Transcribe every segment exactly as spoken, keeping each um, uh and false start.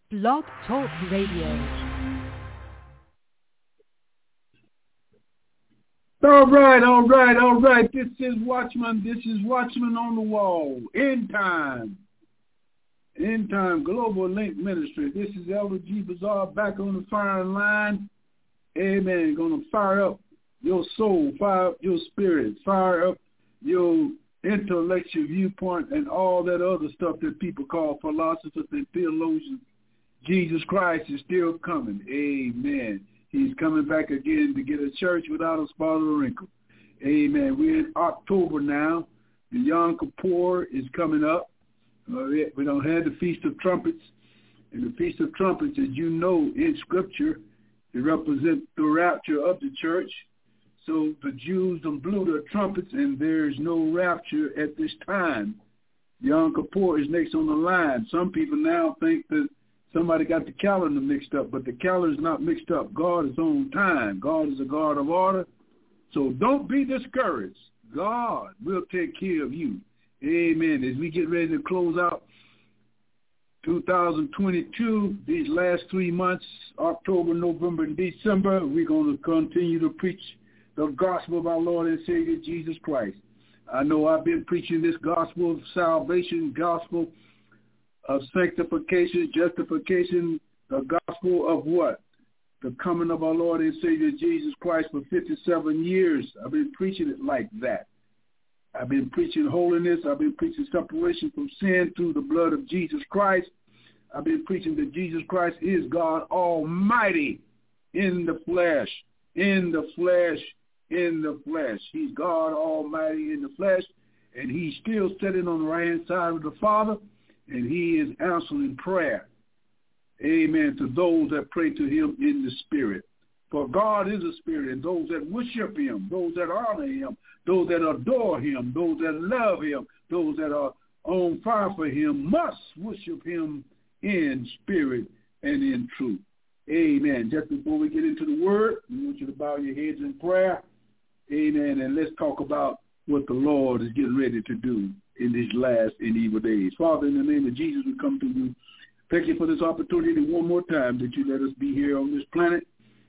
Blog Talk Radio. All right, all right, all right. This is Watchman. This is Watchman on the Wall. End time. End time Global Link Ministry. This is Elder G. Bazaar back on the firing line. Amen. Going to fire up your soul, fire up your spirit, fire up your intellectual viewpoint and all that other stuff that people call philosophers and theologians. Jesus Christ is still coming. Amen. He's coming back again to get a church without a spot or a wrinkle. Amen. We're in October now. The Yom Kippur is coming up. Uh, we don't have the Feast of Trumpets. And the Feast of Trumpets, as you know in Scripture, it represents the rapture of the church. So the Jews don't blew their trumpets, and there's no rapture at this time. Yom Kippur is next on the line. Some people now think that somebody got the calendar mixed up, but the calendar is not mixed up. God is on time. God is a God of order. So don't be discouraged. God will take care of you. Amen. As we get ready to close out two thousand twenty-two, these last three months, October, November, and December, we're going to continue to preach the gospel of our Lord and Savior, Jesus Christ. I know I've been preaching this gospel of salvation, gospel of sanctification, justification, the gospel of what? The coming of our Lord and Savior Jesus Christ for fifty-seven years. I've been preaching it like that. I've been preaching holiness. I've been preaching separation from sin through the blood of Jesus Christ. I've been preaching that Jesus Christ is God Almighty in the flesh, in the flesh, in the flesh. He's God Almighty in the flesh, and he's still sitting on the right-hand side of the Father, and he is answering prayer. Amen. To those that pray to him in the Spirit. For God is a spirit, and those that worship him, those that honor him, those that adore him, those that love him, those that are on fire for him must worship him in spirit and in truth. Amen. Just before we get into the word, we want you to bow your heads in prayer. Amen. And let's talk about what the Lord is getting ready to do in these last and evil days. Father, in the name of Jesus, we come to you. Thank you for this opportunity one more time that you let us be here on this planet.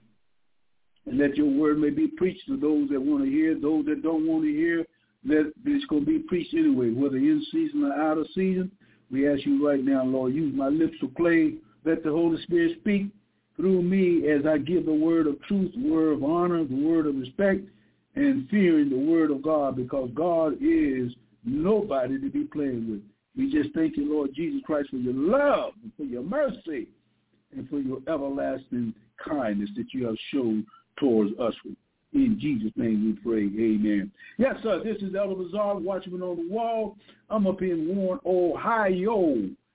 And let your word may be preached to those that want to hear, those that don't want to hear, that it's going to be preached anyway, whether in season or out of season. We ask you right now, Lord, use my lips to play. Let the Holy Spirit speak through me as I give the word of truth, the word of honor, the word of respect, and fearing the word of God, because God is nobody to be playing with. We just thank you, Lord Jesus Christ, for your love and for your mercy and for your everlasting kindness that you have shown towards us. In Jesus' name we pray. Amen. Yes, sir. This is Elder Bazaar, Watchman on the Wall. I'm up in Warren, Ohio,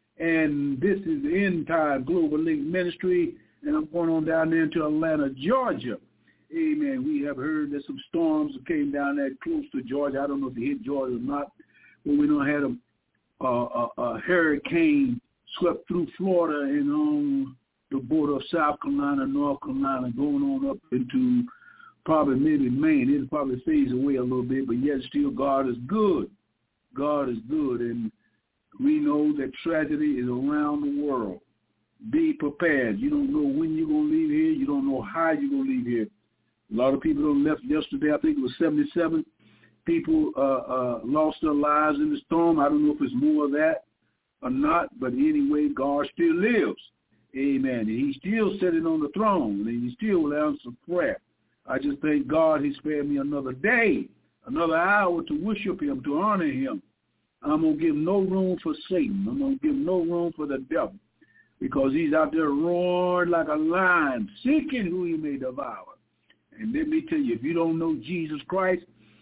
and this is the End Time Global Link Ministry, and I'm going on down there to Atlanta, Georgia. Amen. We have heard that some storms came down there close to Georgia. I don't know if they hit Georgia or not, but we don't have a, a, a, a hurricane swept through Florida and on the border of South Carolina, North Carolina, going on up into probably maybe Maine. It'll probably fades away a little bit, but yet still God is good. God is good, and we know that tragedy is around the world. Be prepared. You don't know when you're going to leave here. You don't know how you're going to leave here. A lot of people don't left yesterday. I think it was seventy-seven people uh, uh, lost their lives in the storm. I don't know if it's more of that or not, but anyway, God still lives. Amen. And he's still sitting on the throne, and he still will answer prayer. I just thank God he spared me another day, another hour to worship him, to honor him. I'm going to give no room for Satan. I'm going to give no room for the devil, because he's out there roaring like a lion, seeking who he may devour. And let me tell you, if you don't know Jesus Christ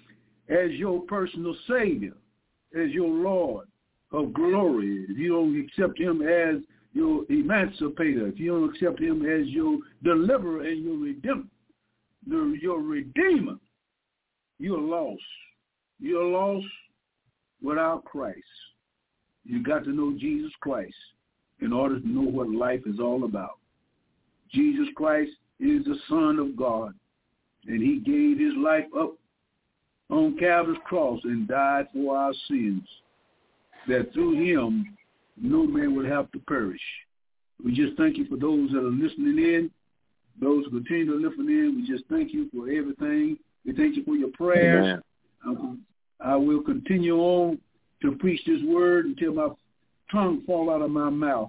as your personal Savior, as your Lord of glory, if you don't accept him as your emancipator, if you don't accept him as your deliverer and your redeemer, your redeemer, you're lost. You're lost without Christ. You got to know Jesus Christ in order to know what life is all about. Jesus Christ is the Son of God, and he gave his life up on Calvary's cross and died for our sins, that through him no man would have to perish, We just thank you for those that are listening in, those who continue to listen in. We just thank you for everything. We thank you for your prayers. Um, I will continue on to preach this word until my tongue fall out of my mouth.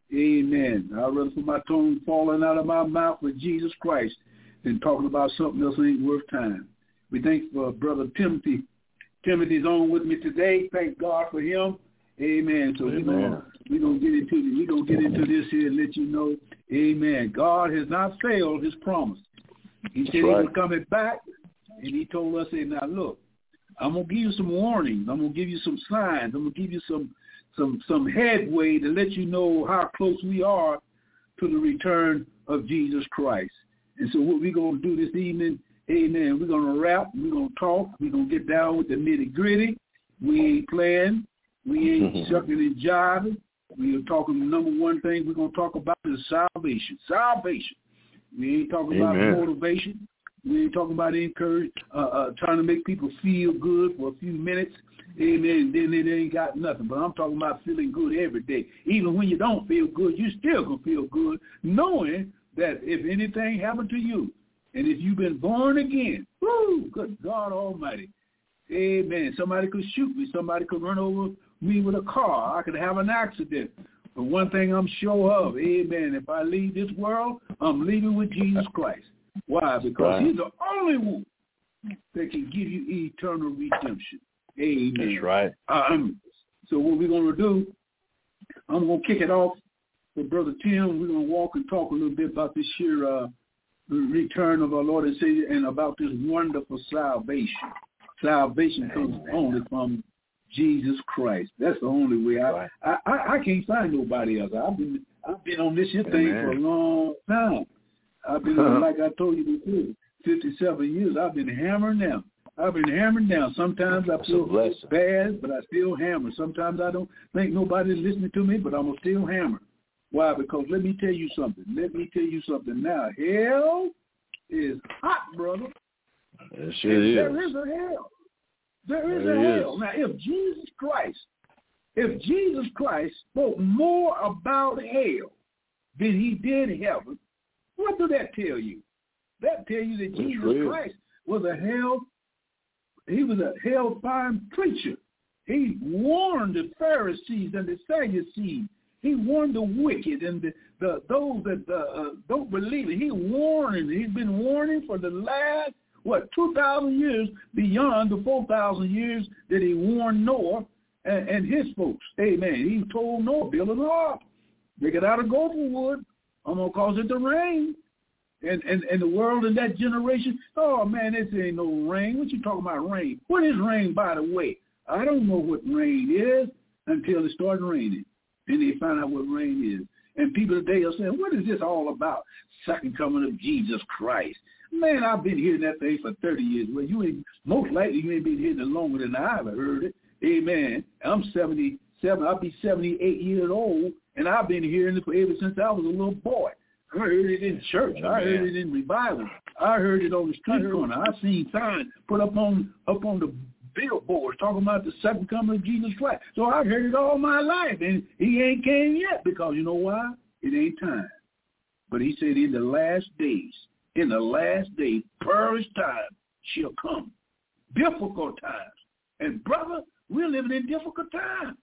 Amen. I'd rather for my tongue falling out of my mouth for Jesus Christ than talking about something else ain't worth time. We thank for Brother Timothy. Timothy's on with me today. Thank God for him. Amen. So we're gonna we're gonna get into we're gonna get into this here and let you know. Amen. God has not failed his promise. He said right. He was coming back, and he told us, "Hey, now look, I'm gonna give you some warnings. I'm gonna give you some signs. I'm gonna give you some some some headway to let you know how close we are to the return of Jesus Christ." And so what we're gonna do this evening, amen, we're gonna rap, we're gonna talk, we're gonna get down with the nitty gritty. We ain't playing, we ain't shucking and jiving. We are talking the number one thing we're gonna talk about is salvation. Salvation. We ain't talking Amen. About motivation. We ain't talking about encourage, uh, uh, trying to make people feel good for a few minutes. Amen. Then it ain't got nothing. But I'm talking about feeling good every day. Even when you don't feel good, you still gonna feel good, knowing that if anything happened to you, and if you've been born again, whoo, good God Almighty, amen. Somebody could shoot me. Somebody could run over me with a car. I could have an accident. But one thing I'm sure of, amen, if I leave this world, I'm leaving with Jesus Christ. Why? Because right. he's the only one that can give you eternal redemption. Amen. That's right. Um, so what we're going to do, I'm going to kick it off with Brother Tim. We're going to walk and talk a little bit about this here uh, return of our Lord and Savior and about this wonderful salvation. Salvation comes only from Jesus Christ. That's the only way. I, right. I, I, I can't find nobody else. I've been I've been on this here thing Amen. For a long time. I've been on, like I told you before, fifty-seven years. I've been hammering down. I've been hammering down. Sometimes I feel bad, but I still hammer. Sometimes I don't think nobody's listening to me, but I'm going to still hammer. Why? Because let me tell you something. Let me tell you something now. Hell is hot, brother. It sure is. There is a hell. There is there a hell. Is. Now, if Jesus Christ, if Jesus Christ spoke more about hell than he did heaven, what do that tell you? That tell you that That's Jesus real. Christ was a hell, he was a hellfire preacher. He warned the Pharisees and the Sadducees. He warned the wicked and the, the those that uh, don't believe it. He warned. He's been warning for the last, what, two thousand years beyond the four thousand years that he warned Noah and, and his folks. Amen. He told Noah, build an ark. They get out of gopher wood. I'm going to cause it to rain. And, and and the world in that generation, oh, man, this ain't no rain. What you talking about rain? What is rain, by the way? I don't know what rain is until it starts raining. And they find out what rain is. And people today are saying, what is this all about? Second coming of Jesus Christ. Man, I've been hearing that thing for thirty years. Well, you ain't, most likely you ain't been hearing it longer than I've heard it. Amen. I'm seventy-seven. I'll be seventy-eight years old, and I've been hearing it for ever since I was a little boy. I heard it in church. I heard it in revival. I heard it on the street corner. I seen signs put up on up on the billboards talking about the second coming of Jesus Christ. So I've heard it all my life, and he ain't came yet because you know why? It ain't time. But he said in the last days, in the last days, perilous time shall come. Difficult times. And brother, we're living in difficult times.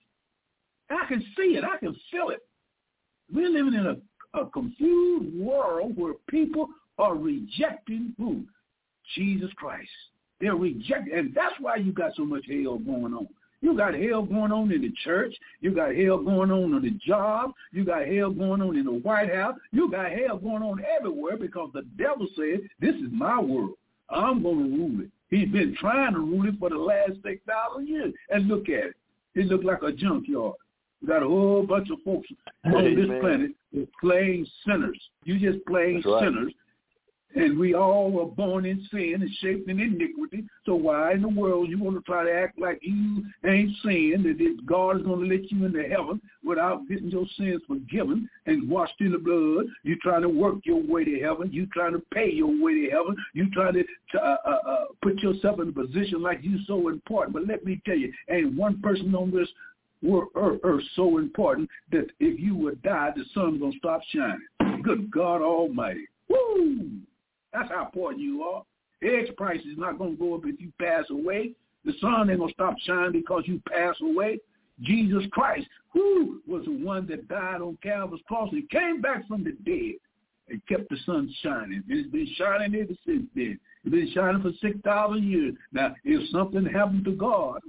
I can see it. I can feel it. We're living in a A confused world where people are rejecting who? Jesus Christ. They're rejecting, and that's why you got so much hell going on. You got hell going on in the church. You got hell going on on the job. You got hell going on in the White House. You got hell going on everywhere because the devil said, this is my world. I'm going to rule it. He's been trying to rule it for the last six thousand years. And look at it. It looks like a junkyard. We got a whole bunch of folks on hey, this man. planet that's playing sinners. You just playing right. sinners. And we all were born in sin and shaped in iniquity. So why in the world you want to try to act like you ain't sin, that God is going to let you into heaven without getting your sins forgiven and washed in the blood? You trying to work your way to heaven. You trying to pay your way to heaven. You trying to uh, uh, uh, put yourself in a position like you so important. But let me tell you, ain't one person on this were are, are so important that if you would die, the sun's going to stop shining. Good God Almighty. Woo! That's how important you are. Eggs price is not going to go up if you pass away. The sun ain't going to stop shining because you pass away. Jesus Christ, who was the one that died on Calvary's cross and came back from the dead and kept the sun shining. It's been shining ever since then. It's been shining for six thousand years. Now, if something happened to God,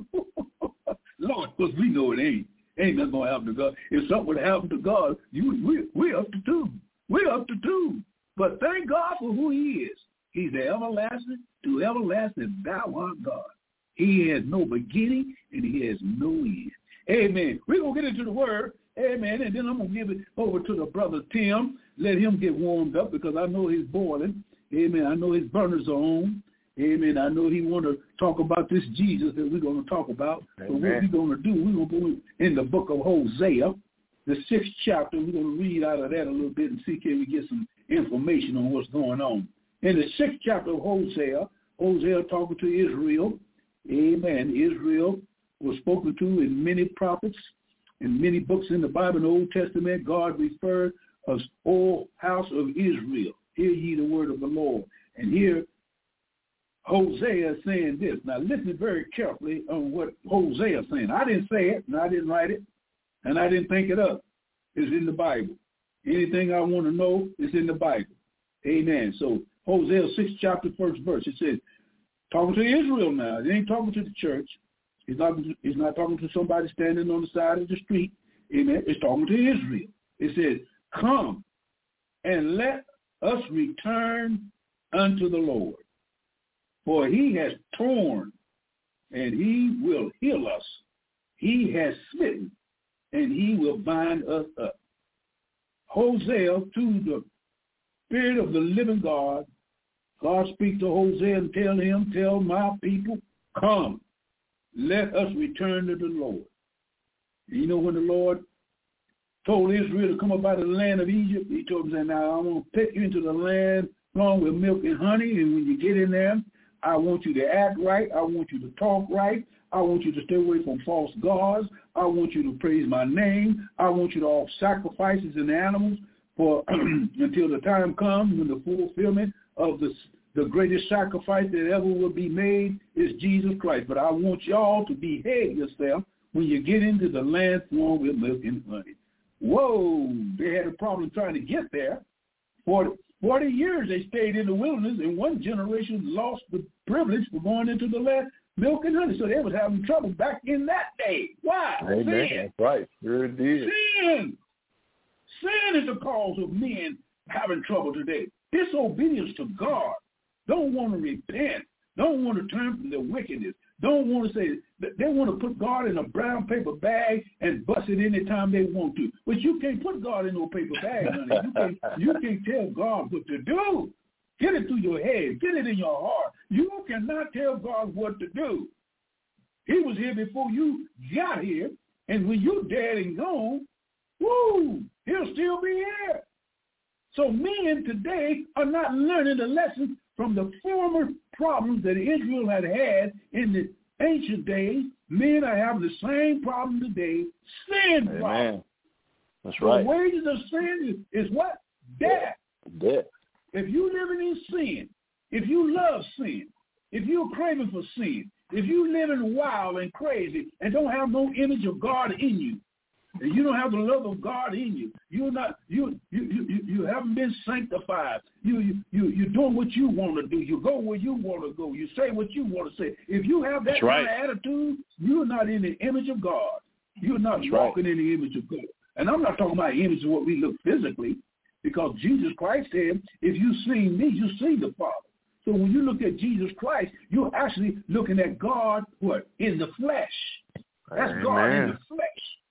Lord, because we know it ain't. Ain't nothing going to happen to God. If something would happen to God, you, we, we're up to two. We're up to two. But thank God for who he is. He's the everlasting to everlasting. Thou art God. He has no beginning and he has no end. Amen. We're going to get into the word. Amen. And then I'm going to give it over to the brother Tim. Let him get warmed up because I know he's boiling. Amen. I know his burners are on. Amen. I know he want to talk about this Jesus that we're going to talk about. Amen. So what we're going to do, we're going to go in the book of Hosea, the sixth chapter. We're going to read out of that a little bit and see can we get some information on what's going on. In the sixth chapter of Hosea, Hosea talking to Israel. Amen. Israel was spoken to in many prophets, in many books in the Bible, in the Old Testament. God referred us, O house of Israel. Hear ye the word of the Lord. And here, Hosea is saying this. Now, listen very carefully on what Hosea is saying. I didn't say it, and I didn't write it, and I didn't think it up. It's in the Bible. Anything I want to know is in the Bible. Amen. So, Hosea sixth chapter, first verse, it says, talking to Israel now. He ain't talking to the church. He's not, he's not talking to somebody standing on the side of the street. Amen. It's talking to Israel. It says, come and let us return unto the Lord. For he has torn and he will heal us. He has smitten and he will bind us up. Hosea, to the Spirit of the living God, God speaks to Hosea and tell him, tell my people, come, let us return to the Lord. And you know when the Lord told Israel to come up out of the land of Egypt, he told them, now I'm going to take you into the land flowing with milk and honey, and when you get in there, I want you to act right. I want you to talk right. I want you to stay away from false gods. I want you to praise my name. I want you to offer sacrifices and animals for until the time comes when the fulfillment of the, the greatest sacrifice that ever will be made is Jesus Christ. But I want y'all to behave yourself when you get into the land flowing with milk and honey. Whoa, they had a problem trying to get there. forty, forty years they stayed in the wilderness, and one generation lost the privilege for going into the land milk and honey. So they was having trouble back in that day. Why? Amen. Sin. That's right. Sure did. Sin. Sin is the cause of men having trouble today. Disobedience to God. Don't want to repent. Don't want to turn from their wickedness. Don't want to say, they want to put God in a brown paper bag and bust it anytime they want to. But you can't put God in no paper bag, honey. You can't, you can't tell God what to do. Get it through your head. Get it in your heart. You cannot tell God what to do. He was here before you got here, and when you're dead and gone, woo, he'll still be here. So men today are not learning the lesson from the former problems that Israel had had in the ancient days. Men are having the same problem today, sin Amen. problem. That's right. The wages of sin is, is what? Death. Death. If you're living in sin, if you love sin, if you're craving for sin, if you're living wild and crazy and don't have no image of God in you, and you don't have the love of God in you, you're not you you you, you haven't been sanctified. You you you you're doing what you want to do. You go where you want to go. You say what you want to say. If you have that That's kind right. of attitude, you're not in the image of God. You're not That's walking right. in the image of God. And I'm not talking about image of what we look physically, because Jesus Christ said, if you see me, you see the Father. So when you look at Jesus Christ, you're actually looking at God, what? In the flesh. That's Amen. God in the flesh.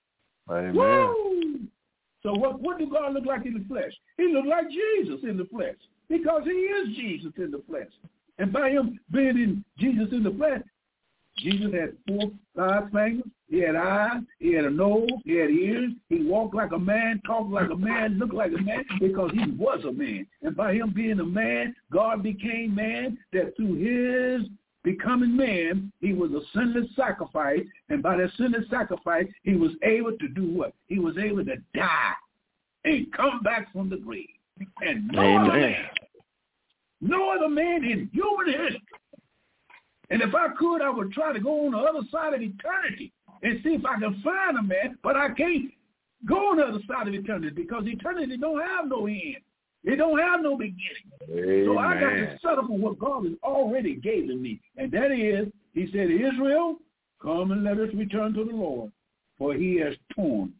Amen. Woo! So what, what does God look like in the flesh? He looked like Jesus in the flesh, because he is Jesus in the flesh. And by him being in Jesus in the flesh, Jesus had four, five fingers. He had eyes. He had a nose. He had ears. He walked like a man, talked like a man, looked like a man, because he was a man. And by him being a man, God became man, that through his becoming man, he was a sinless sacrifice, and by that sinless sacrifice, he was able to do what? He was able to die and come back from the grave. And no Amen. other man, no other man in human history. And if I could, I would try to go on the other side of eternity and see if I can find a man, but I can't go on the other side of eternity because eternity don't have no end. It don't have no beginning. Amen. So I got to settle for what God has already given me. And that is, he said, Israel, come and let us return to the Lord, for he has torn.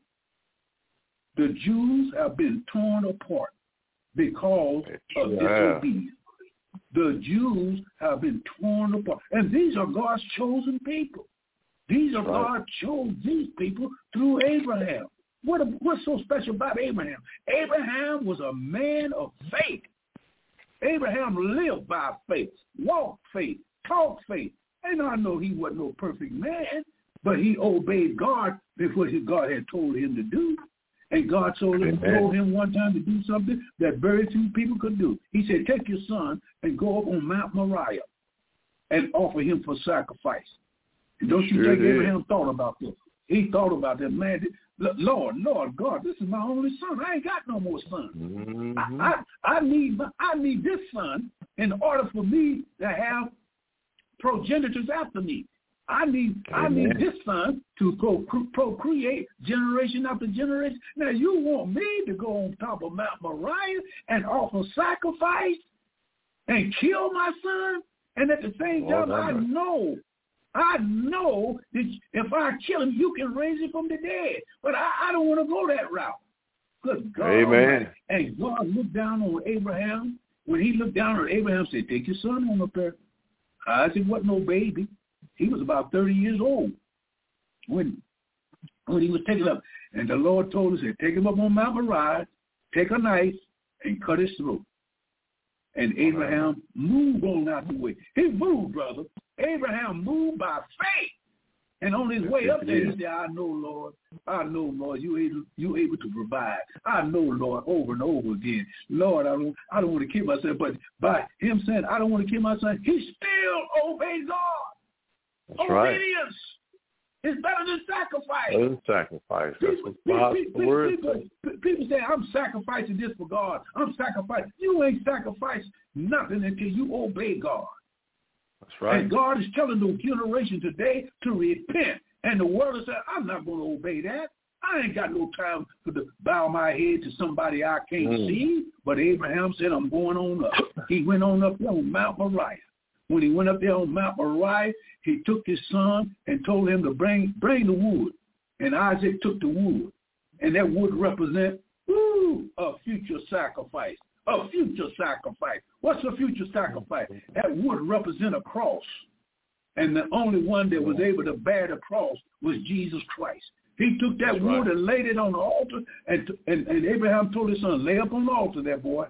The Jews have been torn apart because of yeah. disobedience. The Jews have been torn apart. And these are God's chosen people. These are right. God chose these people through Abraham. What, what's so special about Abraham? Abraham was a man of faith. Abraham lived by faith, walked faith, talked faith. And I know he wasn't no perfect man, but he obeyed God before God had told him to do. And God told him, told him one time to do something that very few people could do. He said, take your son and go up on Mount Moriah and offer him for sacrifice. And don't you sure think did. Abraham thought about this? He thought about that, man. Lord, Lord God, this is my only son. I ain't got no more sons. Mm-hmm. I, I, I need I need this son in order for me to have progenitors after me. I need Amen. I need this son to pro, procreate generation after generation. Now you want me to go on top of Mount Moriah and offer sacrifice and kill my son? And at the same time, I know, I know that if I kill him, you can raise him from the dead. But I, I don't want to go that route. Good God. Amen. And God looked down on Abraham. When he looked down on Abraham, said, take your son on up there. Isaac wasn't no baby. He was about thirty years old when when he was taken up. And the Lord told him, said, take him up on Mount Moriah, take a knife, and cut his throat. And Abraham moved on out the way. He moved, brother. Abraham moved by faith. And on his way up there, he said, I know, Lord. I know, Lord, you able, you able to provide. I know, Lord, over and over again. Lord, I don't, I don't want to kill myself. But by him saying, I don't want to kill my son, he still obeyed God. That's Obedience right. is better than sacrifice. Better than sacrifice. That's People, what God's people, word people, says. people say, I'm sacrificing this for God. I'm sacrificing. You ain't sacrificed nothing until you obey God. That's right. And God is telling the generation today to repent. And the world is saying, I'm not going to obey that. I ain't got no time for to bow my head to somebody I can't mm. see. But Abraham said, I'm going on up. He went on up there on Mount Moriah. When he went up there on Mount Moriah, he took his son and told him to bring bring the wood. And Isaac took the wood. And that would represent woo, a future sacrifice. A future sacrifice. What's a future sacrifice? That would represent a cross. And the only one that was able to bear the cross was Jesus Christ. He took that That's wood right. and laid it on the altar. And, and, and Abraham told his son, lay up on the altar there, boy.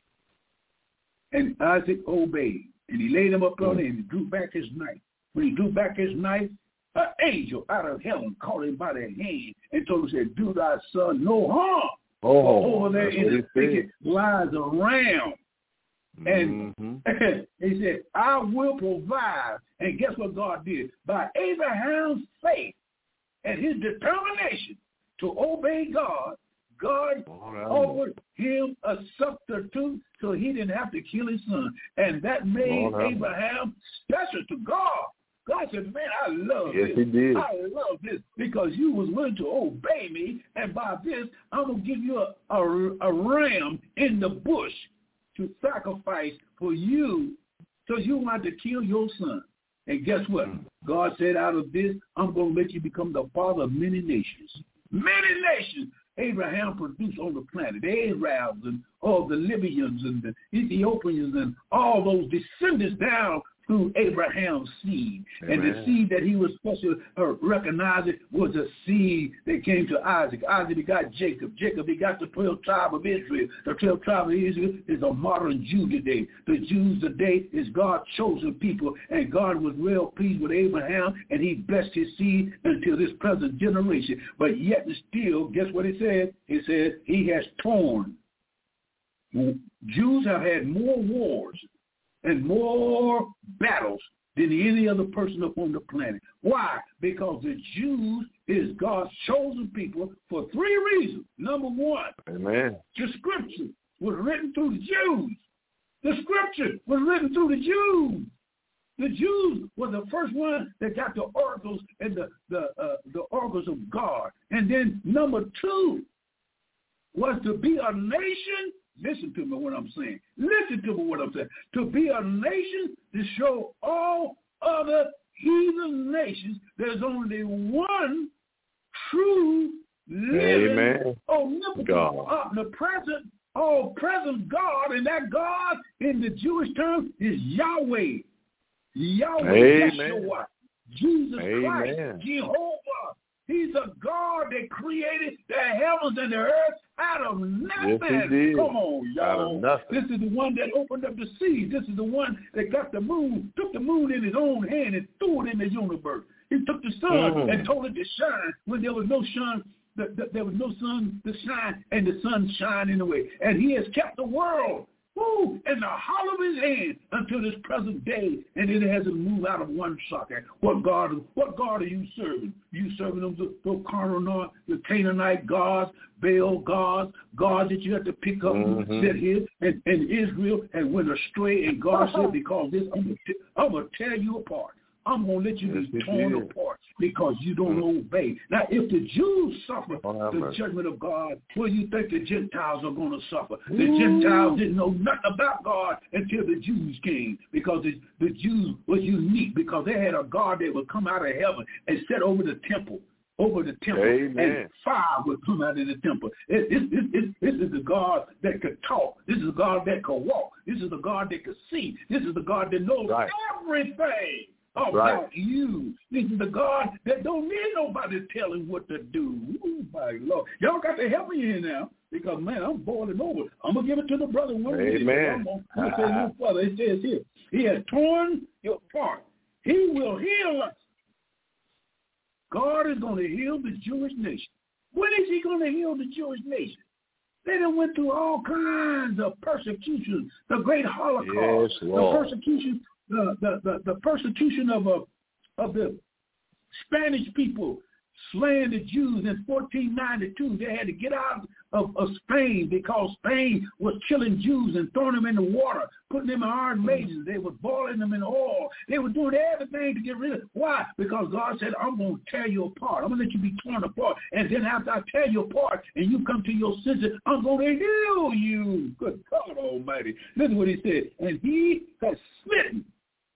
And Isaac obeyed. And he laid him up on it and he drew back his knife. When he drew back his knife, an angel out of heaven caught him by the hand and told him, said, do thy son no harm. Oh, over there in the thicket lies a ram. And mm-hmm. he said, I will provide. And guess what God did? By Abraham's faith and his determination to obey God, God right. offered him a substitute so he didn't have to kill his son. And that made right. Abraham special to God. God said, man, I love yes, this. He did. I love this because you was willing to obey me. And by this, I'm going to give you a, a, a ram in the bush to sacrifice for you so you want to kill your son. And guess what? God said, out of this, I'm going to let you become the father of many nations. Many nations. Abraham produced on the planet, the Arabs and all the Libyans and the Ethiopians and all those descendants down through Abraham's seed. Amen. And the seed that he was supposed to uh, recognize it was a seed that came to Isaac. Isaac begot Jacob. Jacob begot the twelve tribe of Israel. The twelve tribe of Israel is a modern Jew today. The Jews today is God's chosen people, and God was well pleased with Abraham, and he blessed his seed until this present generation. But yet and still, guess what he said? He said he has torn. Jews have had more wars and more battles than any other person upon the planet. Why? Because the Jews is God's chosen people for three reasons. Number one, Amen. The scripture was written through the Jews. The scripture was written through the Jews. The Jews were the first one that got the oracles and the the uh, the oracles of God. And then number two was to be a nation. Listen to me what I'm saying. Listen to me what I'm saying. To be a nation to show all other heathen nations there's only one true living, Amen. omnipotent, God. omnipresent, all-present God, and that God in the Jewish term is Yahweh. Yahweh, Amen. Yeshua, Jesus Amen. Christ, Jehovah. He's a God that created the heavens and the earth out of nothing. Yes, he did. Come on, y'all. Out of nothing. This is the one that opened up the seas. This is the one that got the moon, took the moon in his own hand and threw it in the universe. He took the sun Mm. and told it to shine when there was no sun. The, the, there was no sun to shine, and the sun shined in the way. And he has kept the world woo, in the hollow of his hand until this present day, and it hasn't moved out of one socket. What God? What God are you serving? You serving them the, the carnal, the Canaanite gods, Baal gods, gods that you have to pick up Mm-hmm. and sit here, and, and Israel and went astray. And God said, because this, I'm gonna, t- I'm gonna tear you apart. I'm going to let you Yes, be it torn is. apart because you don't Mm. obey. Now, if the Jews suffer Don't have the mercy. judgment of God, what do you think the Gentiles are going to suffer? The Ooh. Gentiles didn't know nothing about God until the Jews came, because the, the Jews was unique because they had a God that would come out of heaven and set over the temple. Over the temple, Amen. and fire would come out of the temple. It, it, it, it, this is the God that could talk. This is the God that could walk. This is the God that could see. This is the God that knows Right. everything That's about right. you. This is the God that don't need nobody telling what to do. Oh, my Lord. Y'all got to help me here now, because, man, I'm boiling over. I'm going to give it to the brother one minute. Amen. I'm going to say a little further. It says here, he has torn your apart. He will heal us. God is going to heal the Jewish nation. When is he going to heal the Jewish nation? They done went through all kinds of persecution, the great Holocaust, Yes, the Lord. persecution, the, the, the, the persecution of a, of the Spanish people slaying the Jews in fourteen ninety-two. They had to get out of, of Spain because Spain was killing Jews and throwing them in the water, putting them in iron maidens. They were boiling them in oil. They were doing everything to get rid of them. Why? Because God said, I'm going to tear you apart. I'm going to let you be torn apart. And then after I tear you apart and you come to your senses, I'm going to heal you. Good God Almighty. Listen what he said. And he has smitten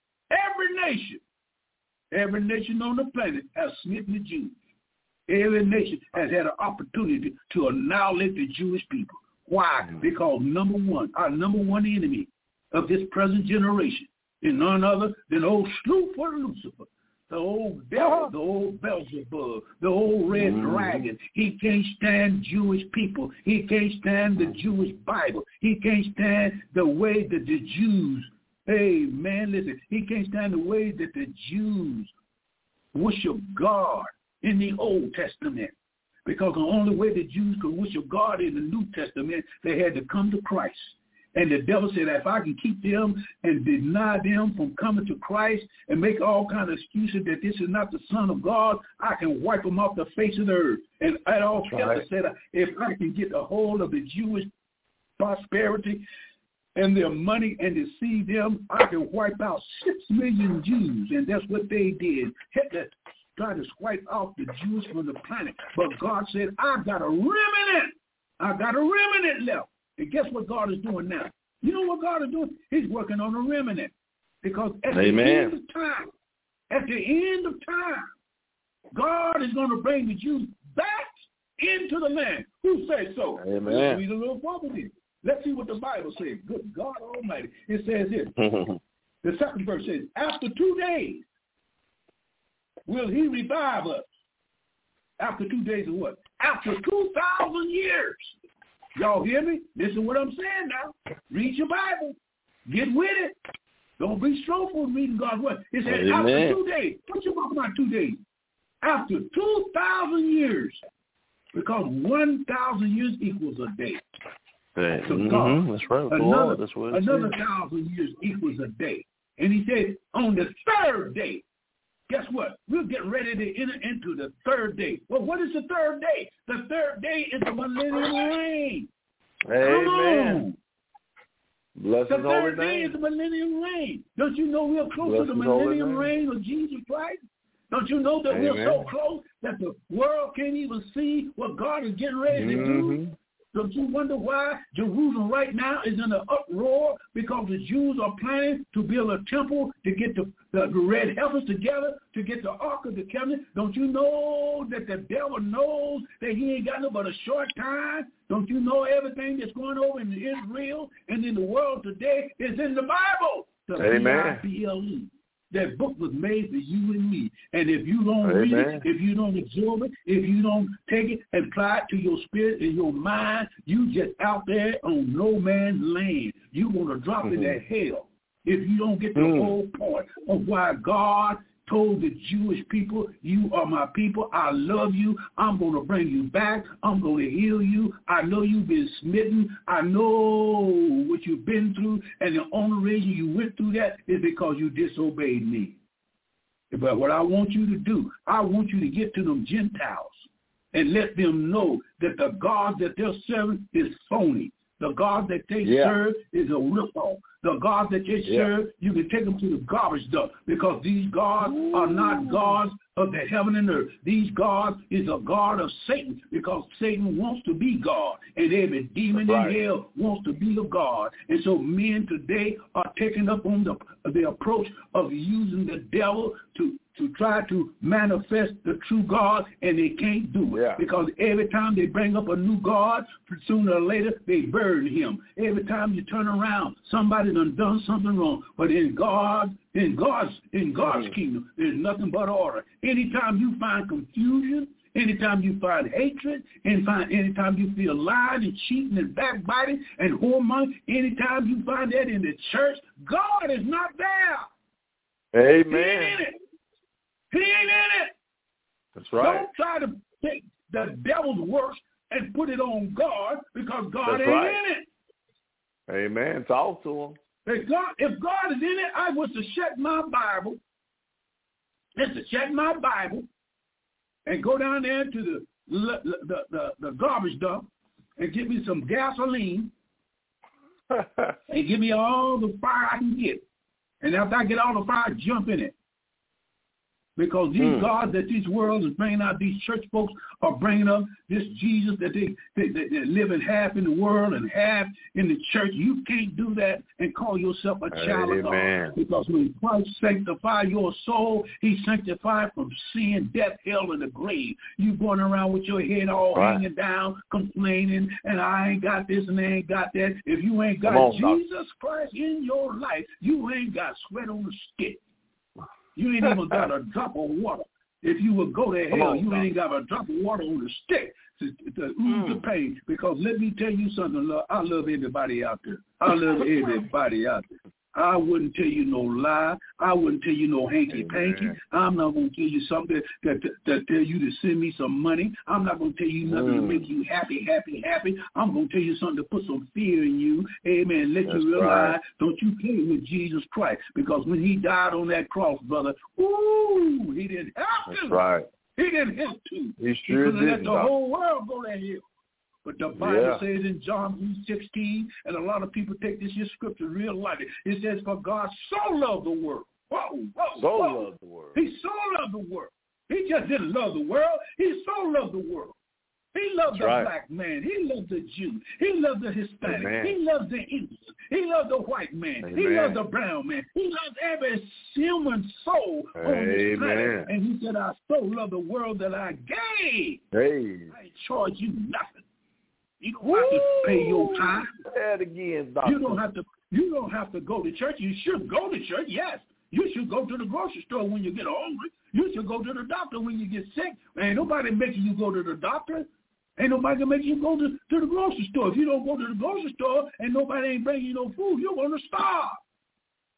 every nation. Every nation on the planet has smitten the Jews. Every nation has had an opportunity to annihilate the Jewish people. Why? Because number one, our number one enemy of this present generation is none other than old Lucifer, Lucifer, the old devil, the old Beelzebub, the old red Mm-hmm. dragon. He can't stand Jewish people. He can't stand the Jewish Bible. He can't stand the way that the Jews, hey, man, listen, he can't stand the way that the Jews worship God in the Old Testament, because the only way the Jews could worship God in the New Testament, they had to come to Christ. And the devil said, if I can keep them and deny them from coming to Christ and make all kinds of excuses that this is not the Son of God, I can wipe them off the face of the earth. And Adolf Hitler right. said, if I can get a hold of the Jewish prosperity and their money and deceive them, I can wipe out six million Jews. And that's what they did. Hitler tried to swipe out the Jews from the planet. But God said, I've got a remnant. I've got a remnant left. And guess what God is doing now? You know what God is doing? He's working on a remnant. Because at Amen. the end of time, at the end of time, God is going to bring the Jews back into the land. Who says so? Amen. Let's read a little further here. Let's see what the Bible says. Good God Almighty. It says this. The second verse says, after two days, will he revive us? After two days of what? After two thousand years. Y'all hear me? Listen what I'm saying now. Read your Bible. Get with it. Don't be slowful in reading God's word. It says Amen. after two days. What you talking about two days? After two thousand years. Because one thousand years equals a day. Right. So Mm-hmm. God, That's right. another, Lord, that's what it another says. thousand years equals a day. And he said, on the third day, guess what? We're getting ready to enter into the third day. Well, what is the third day? The third day is the millennium reign. Amen. Bless the his holy third day name. is the millennium reign. Don't you know we're close Bless to the his holy millennium name. reign of Jesus Christ? Don't you know that Amen. we're so close that the world can't even see what God is getting ready to Mm-hmm. do? Don't you wonder why Jerusalem right now is in an uproar? Because the Jews are planning to build a temple to get the, the, the red heifers together, to get the Ark of the Covenant. Don't you know that the devil knows that he ain't got no but a short time? Don't you know everything that's going over in Israel and in the world today is in the Bible? The Amen. B I B L E. That book was made for you and me. And if you don't Amen. read it, if you don't absorb it, if you don't take it and apply it to your spirit and your mind, you just out there on no man's land. You're going to drop mm-hmm. in that hell if you don't get the mm. whole point of why God told the Jewish people, you are my people, I love you, I'm going to bring you back, I'm going to heal you, I know you've been smitten, I know what you've been through, and the only reason you went through that is because you disobeyed me. But what I want you to do, I want you to get to them Gentiles and let them know that the God that they're serving is phony. The God that they yeah. serve is a ripoff. The God that they yeah. serve, you can take them to the garbage dump because these gods Ooh. Are not gods of the heaven and earth. These gods is a god of Satan because Satan wants to be God, and every demon right. in hell wants to be a god. And so men today are taking up on the the approach of using the devil to to try to manifest the true God, and they can't do it. Yeah. Because every time they bring up a new God, sooner or later, they burn him. Every time you turn around, somebody done done something wrong. But in God, in God's, in God's mm-hmm. kingdom, there's nothing but order. Anytime you find confusion, anytime you find hatred, anytime, anytime you feel lying and cheating and backbiting and whoremoney, anytime you find that in the church, God is not there. Amen. He ain't in it. He ain't in it. That's right. Don't try to take the devil's works and put it on God because God That's ain't right. in it. Amen. Talk to him. If God, if God is in it, I was to check my Bible. Just to check my Bible and go down there to the the, the, the, the garbage dump and get me some gasoline and give me all the fire I can get. And after I get all the fire, jump in it. Because these mm. gods that these worlds is bringing out, these church folks are bringing up this Jesus that they, they, they, they're living half in the world and half in the church. You can't do that and call yourself a child Amen. of God. Because when Christ sanctified your soul, he sanctified from sin, death, hell, and the grave. You going around with your head all right. hanging down, complaining, and I ain't got this and I ain't got that. If you ain't got on, Jesus Doc. Christ in your life, you ain't got sweat on the stick. You ain't even got a drop of water. If you would go to hell, on, you ain't got a drop of water on the stick to, to ooze mm. the pain. Because let me tell you something, love. I love everybody out there. I love everybody out there. I wouldn't tell you no lie. I wouldn't tell you no hanky-panky. I'm not going to tell you something that, that, that tell you to send me some money. I'm not going to tell you nothing mm. to make you happy, happy, happy. I'm going to tell you something to put some fear in you. Amen. Let That's you realize, right. don't you play with Jesus Christ. Because when he died on that cross, brother, ooh, he didn't have to. That's right. He didn't have to. He sure he didn't. Let the whole world go that hill. But the Bible yeah. says in John sixteen, and a lot of people take this here scripture real lightly. It says, for God so loved the world. Whoa, whoa, so whoa. loved the world. He so loved the world. He just didn't love the world. He so loved the world. He loved That's the right. black man. He loved the Jew. He loved the Hispanic. Amen. He loved the Indian. He loved the white man. Amen. He loved the brown man. He loved every human soul Amen. on this planet. And he said, I so love the world that I gave. Hey. I ain't charge you nothing. You don't have to pay your time. Say it again, doctor. You don't have to. You don't have to go to church. You should go to church. Yes, you should go to the grocery store when you get hungry. You should go to the doctor when you get sick. Ain't nobody making you go to the doctor. Ain't nobody making you go to, to the grocery store. If you don't go to the grocery store and nobody ain't bringing you no food, you're going to starve.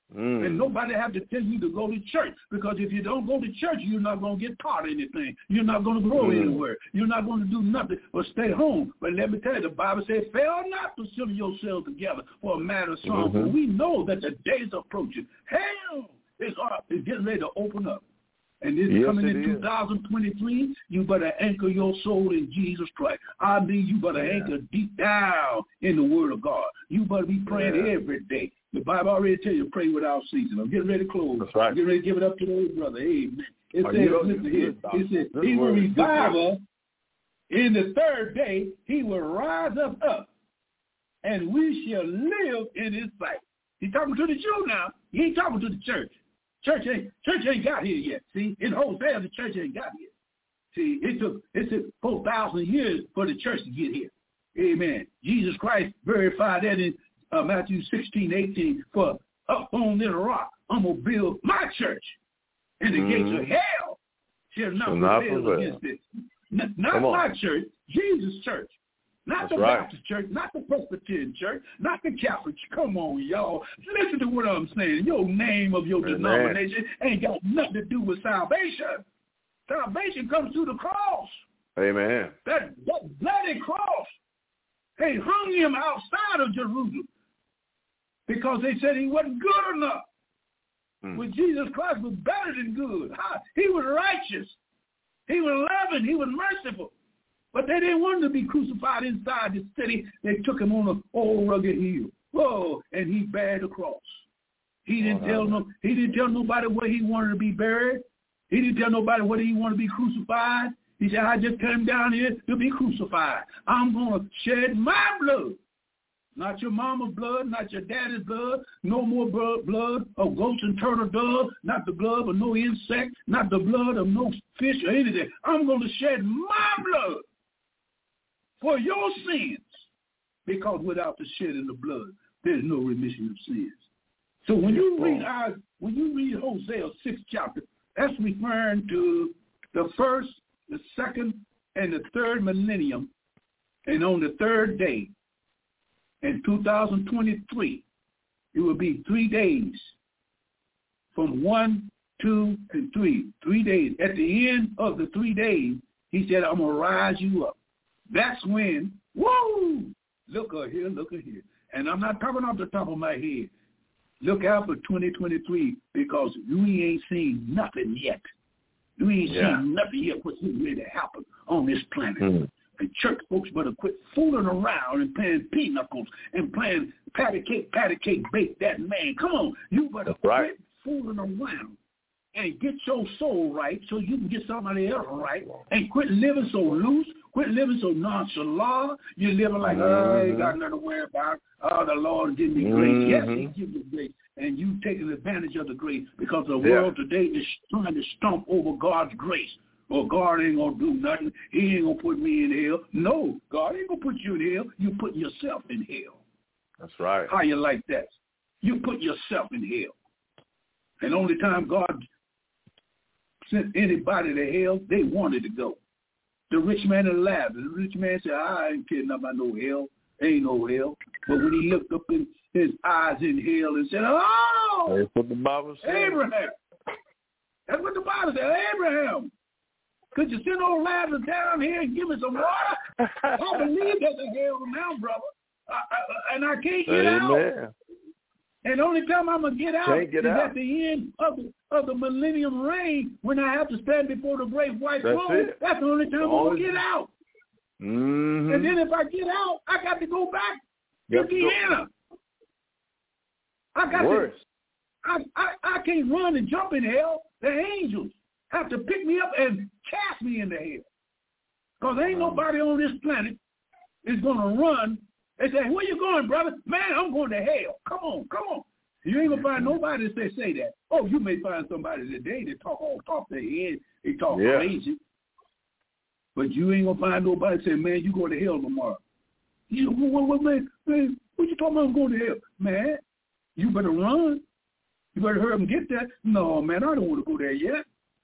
Mm. And nobody have to tell you to go to church, because if you don't go to church, you're not going to get taught anything. You're not going to grow Mm. anywhere. You're not going to do nothing but stay home. But let me tell you, the Bible says, fail not to assemble yourselves together for a matter of song. Mm-hmm. For we know that the day is approaching. Hell is, up, is getting ready to open up. And this Yes, coming it in is. two thousand twenty-three, you better anchor your soul in Jesus Christ. I mean, you better Yeah. anchor deep down in the Word of God. You better be praying Yeah. every day. The Bible already tell you pray without ceasing. I'm getting ready to close. That's right. I'm getting ready to give it up to the old brother. Amen. It Oh, says, you know, listen you here. good, Doctor. It says, Good he will word. Good revive word. us. In the third day, he will rise us up, and we shall live in his sight. He's talking to the Jew now. He ain't talking to the church. Church ain't church ain't got here yet. See, in Hosea, the church ain't got here. See, it took it took four thousand years for the church to get here. Amen. Jesus Christ verified that in uh, Matthew sixteen, eighteen. For up on this rock, I'm gonna build my church, and the Mm-hmm. gates of hell shall not Shall not prevail prevail. against it. N- not Come on. my church, Jesus' church. Not That's the right. Baptist church, not the Presbyterian church, not the Catholic church. Come on, y'all. Listen to what I'm saying. Your name of your Amen. denomination ain't got nothing to do with salvation. Salvation comes through the cross. Amen. That, that bloody cross. They hung him outside of Jerusalem because they said he wasn't good enough. Mm. But Jesus Christ was better than good. He was righteous. He was loving. He was merciful. But they didn't want him to be crucified inside the city. They took him on an old rugged hill. Whoa, and he bare the cross. He didn't Oh, tell no. He didn't tell nobody where he wanted to be buried. He didn't tell nobody whether he wanted to be crucified. He said, I just came down here to be crucified. I'm going to shed my blood. Not your mama's blood, not your daddy's blood, no more blood, blood of ghosts and turtle doves, not the blood of no insect, not the blood of no fish or anything. I'm going to shed my blood for your sins, because without the shedding of blood, there's no remission of sins. So when you read our, when you read Hosea sixth chapter, that's referring to the first, the second, and the third millennium, and on the third day, in two thousand twenty-three, it will be three days from one, two, and three. Three days. At the end of the three days, he said, I'm going to rise you up. That's when, woo, look at here, look at here. And I'm not talking off the top of my head. Look out for twenty twenty-three, because we ain't seen nothing yet. We ain't Yeah. seen nothing yet what's ready to happen on this planet. Mm. And church folks better quit fooling around and playing pinocchles and playing patty cake, patty cake, bake that man. Come on, you better That's right. quit fooling around and get your soul right so you can get somebody else right, and quit living so loose, quit living so nonchalant. You're living like, oh, I ain't got nothing to worry about. Oh, the Lord give me grace. Mm-hmm. Yes, he gives you grace. And you taking advantage of the grace, because the Yeah. world today is trying to stomp over God's grace. Or God ain't going to do nothing. He ain't going to put me in hell. No, God ain't going to put you in hell. You put yourself in hell. That's right. How you like that? You put yourself in hell. And only time God sent anybody to hell, they wanted to go. The rich man and Lazarus. The rich man said, I ain't kidding about no hell. Ain't no hell. But when he looked up in his eyes in hell and said, oh, That's what the Bible says. Abraham. That's what the Bible said, Abraham. Could you send old Lazarus down here and give me some water? I believe there's a hell now, brother. I, I, and I can't get out. Amen. And the only time I'm going to get out Can't get is out. at the end of the, of the millennium reign, when I have to stand before the great white That's throne. it. That's the only time I'm going to get out. Mm-hmm. And then if I get out, I got to go back You to have to go- Gehenna. I got Worse. to, I, I, I can't run and jump in hell. The angels have to pick me up and cast me into hell. Because ain't nobody on this planet is going to run and say, where you going, brother? Man, I'm going to hell. Come on, come on. You ain't going to find nobody that say, say that. Oh, you may find somebody today that talk all talk their head. They talk Yeah. crazy. But you ain't going to find nobody that say, man, you going to hell tomorrow. You, what, what, man, man, what you talking about? I'm going to hell? Man, you better run. You better hurry up and get there. No, man, I don't want to go there yet.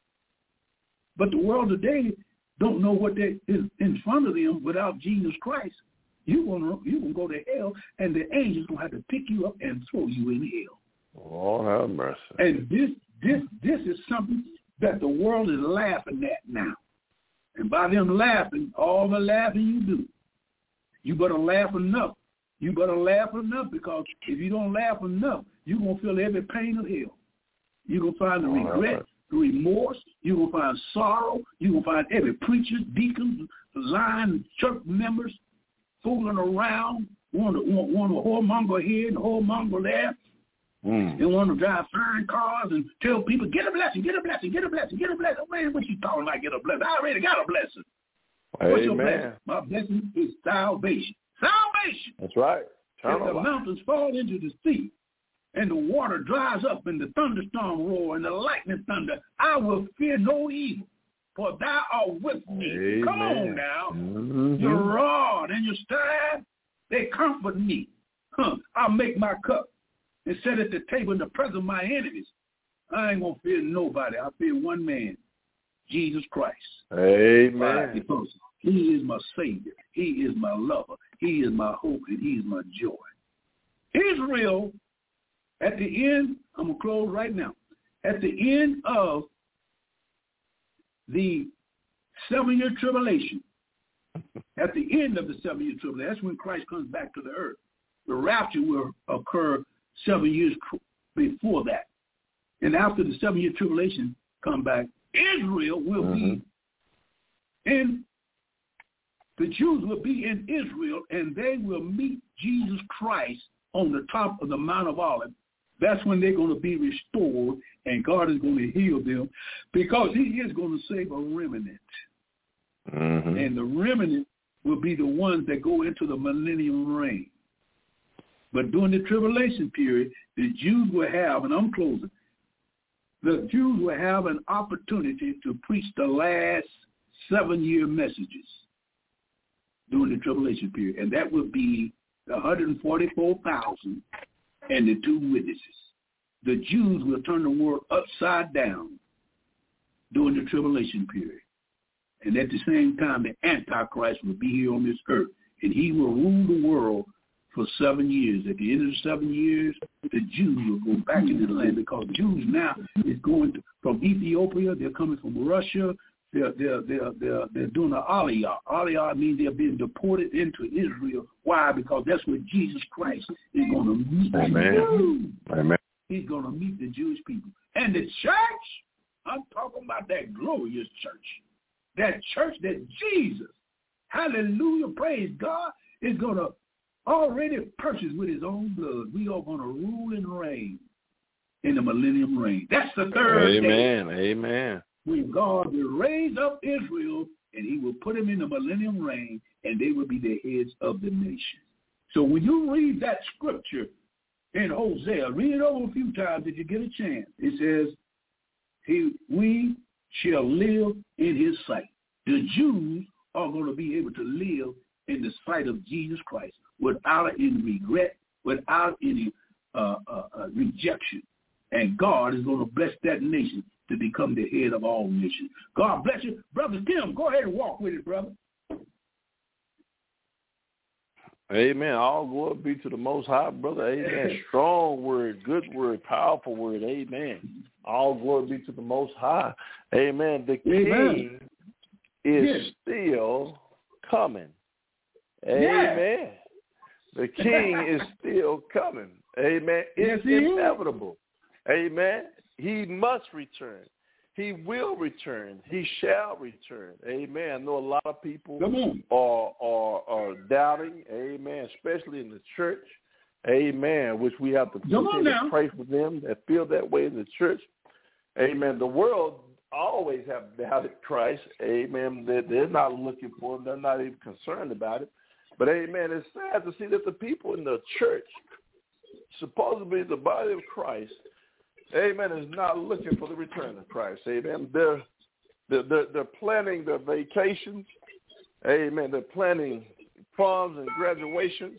But the world today don't know what that is in front of them without Jesus Christ. You're going to you gonna go to hell, and the angels going to have to pick you up and throw you in hell. Lord have mercy. And this, this, this is something that the world is laughing at now. And by them laughing, all the laughing you do, you better laugh enough. You better laugh enough, because if you don't laugh enough, you're going to feel every pain of hell. You're going to find the regret, the remorse. You're going to find sorrow. You're going to find every preacher, deacons, lying church members fooling around, want to, want, want to whoremonger here and whoremonger there. Mm. They want to drive fine cars and tell people, get a blessing, get a blessing, get a blessing, get a blessing. Man, what you talking about, get a blessing? I already got a blessing. Amen. What's your blessing? My blessing is salvation. Salvation. That's right. If the mountains fall into the sea and the water dries up and the thunderstorm roar and the lightning thunder, I will fear no evil, for thou art with me. Amen. Come on now. Mm-hmm. Your rod and your staff, they comfort me. Huh. I'll make my cup and sit at the table in the presence of my enemies. I ain't going to fear nobody. I fear one man, Jesus Christ. Amen. Right? Because he is my Savior. He is my lover. He is my hope, and he is my joy. Israel, at the end, I'm going to close right now. At the end of the seven-year tribulation, at the end of the seven-year tribulation, that's when Christ comes back to the earth. The rapture will occur seven years before that. And after the seven-year tribulation come back, Israel will mm-hmm. be in, the Jews will be in Israel, and they will meet Jesus Christ on the top of the Mount of Olives. That's when they're going to be restored, and God is going to heal them, because he is going to save a remnant. Mm-hmm. And the remnant will be the ones that go into the millennium reign. But during the tribulation period, the Jews will have, and I'm closing, the Jews will have an opportunity to preach the last seven-year messages during the tribulation period, and that would be the one hundred forty-four thousand and the two witnesses. The Jews will turn the world upside down during the tribulation period. And at the same time, the Antichrist will be here on this earth, and he will rule the world for seven years. At the end of the seven years, the Jews will go back into the land, because Jews now is going to, from Ethiopia, they're coming from Russia, they're, they're, they're, they're, they're doing an aliyah. Aliyah means they're being deported into Israel. Why? Because that's where Jesus Christ is going to meet. Amen. Amen. He's going to meet the Jewish people. And the church, I'm talking about that glorious church. That church that Jesus, hallelujah, praise God, is going to already purchase with his own blood. We are going to rule and reign in the millennium reign. That's the third Amen. day. Amen. When God will raise up Israel, and he will put them in the millennium reign, and they will be the heads of the nation. So when you read that scripture in Hosea, read it over a few times if you get a chance. It says, "He, we shall live in his sight." The Jews are going to be able to live in the sight of Jesus Christ without any regret, without any uh, uh, uh, rejection. And God is going to bless that nation to become the head of all nations. God bless you. Brother Tim, go ahead and walk with it, brother. Amen. All glory be to the Most High, brother. Amen. Strong word, good word, powerful word. Amen. All glory be to the Most High. Amen. The King Amen. is yes. still coming. Amen. Yes. The King is still coming. Amen. It's yes, inevitable. Is. Amen. He must return. He will return. He shall return. Amen. I know a lot of people are, are are doubting. Amen. Especially in the church. Amen. Which we have to continue to pray for them that feel that way in the church. Amen. The world always have doubted Christ. Amen. They're, they're not looking for him. They're not even concerned about it. But amen. It's sad to see that the people in the church, supposedly the body of Christ, amen, is not looking for the return of Christ. Amen. They're, they're, they're planning their vacations. Amen. They're planning proms and graduations.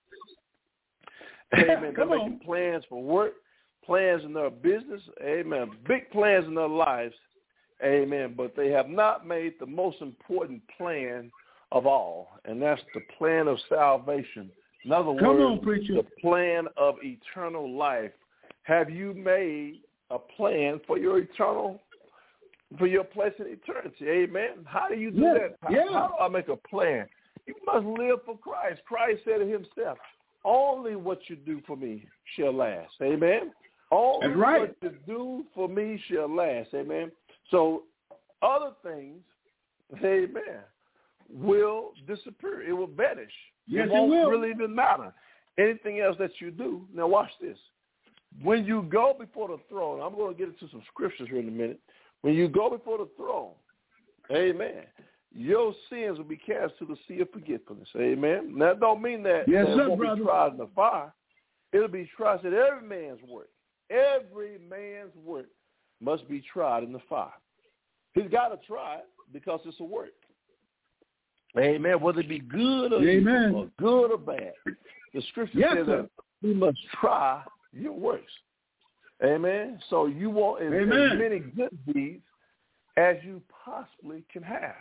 Amen. They're making plans for work, plans in their business. Amen. Big plans in their lives. Amen. But they have not made the most important plan of all, and that's the plan of salvation. In other Come words, on, preacher. the plan of eternal life. have you made a plan for your eternal, for your place in eternity? Amen. How do you do yeah. that? How, yeah. how do I make a plan? You must live for Christ. Christ said to himself, only what you do for me shall last. Amen. Only That's right. what you do for me shall last. Amen. So other things, amen, will disappear. It will vanish. Yes, it won't it will. really even matter. Anything else that you do. Now watch this. When you go before the throne, I'm going to get into some scriptures here in a minute. When you go before the throne, amen, your sins will be cast to the sea of forgetfulness. Amen. That don't mean that, yes, that sir, it won't brother. be tried in the fire. It'll be tried at every man's work. Every man's work must be tried in the fire. He's got to try it because it's a work. Amen. Whether it be good or, Amen. evil, or good or bad. The scripture yes, says sir. that we must try your works. Amen. So you want as, as many good deeds as you possibly can have.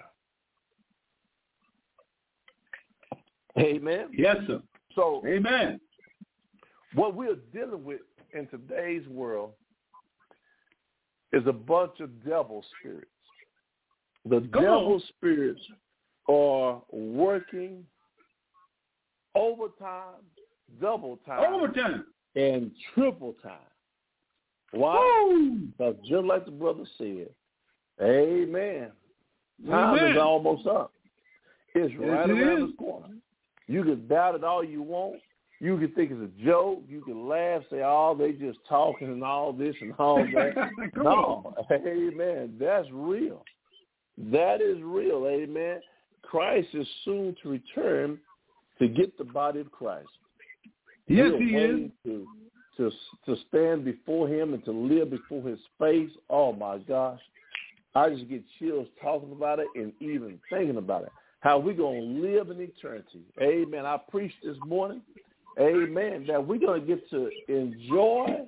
Amen. Yes, sir. So, amen. What we're dealing with in today's world is a bunch of devil spirits. The Come devil on. spirits are working overtime, double time, overtime, and triple time. Why? Because just like the brother said, amen. Time amen. is almost up. It's yes, right it around is. the corner. You can doubt it all you want. You can think it's a joke. You can laugh, say, oh, they just talking and all this and all that. No, on. Amen. That's real. That is real, amen. Christ is soon to return to get the body of Christ. Yes, We're he is. To, to, to stand before him and to live before his face. Oh, my gosh. I just get chills talking about it and even thinking about it. How we're going to live in eternity. Amen. I preached this morning, amen, that we're going to get to enjoy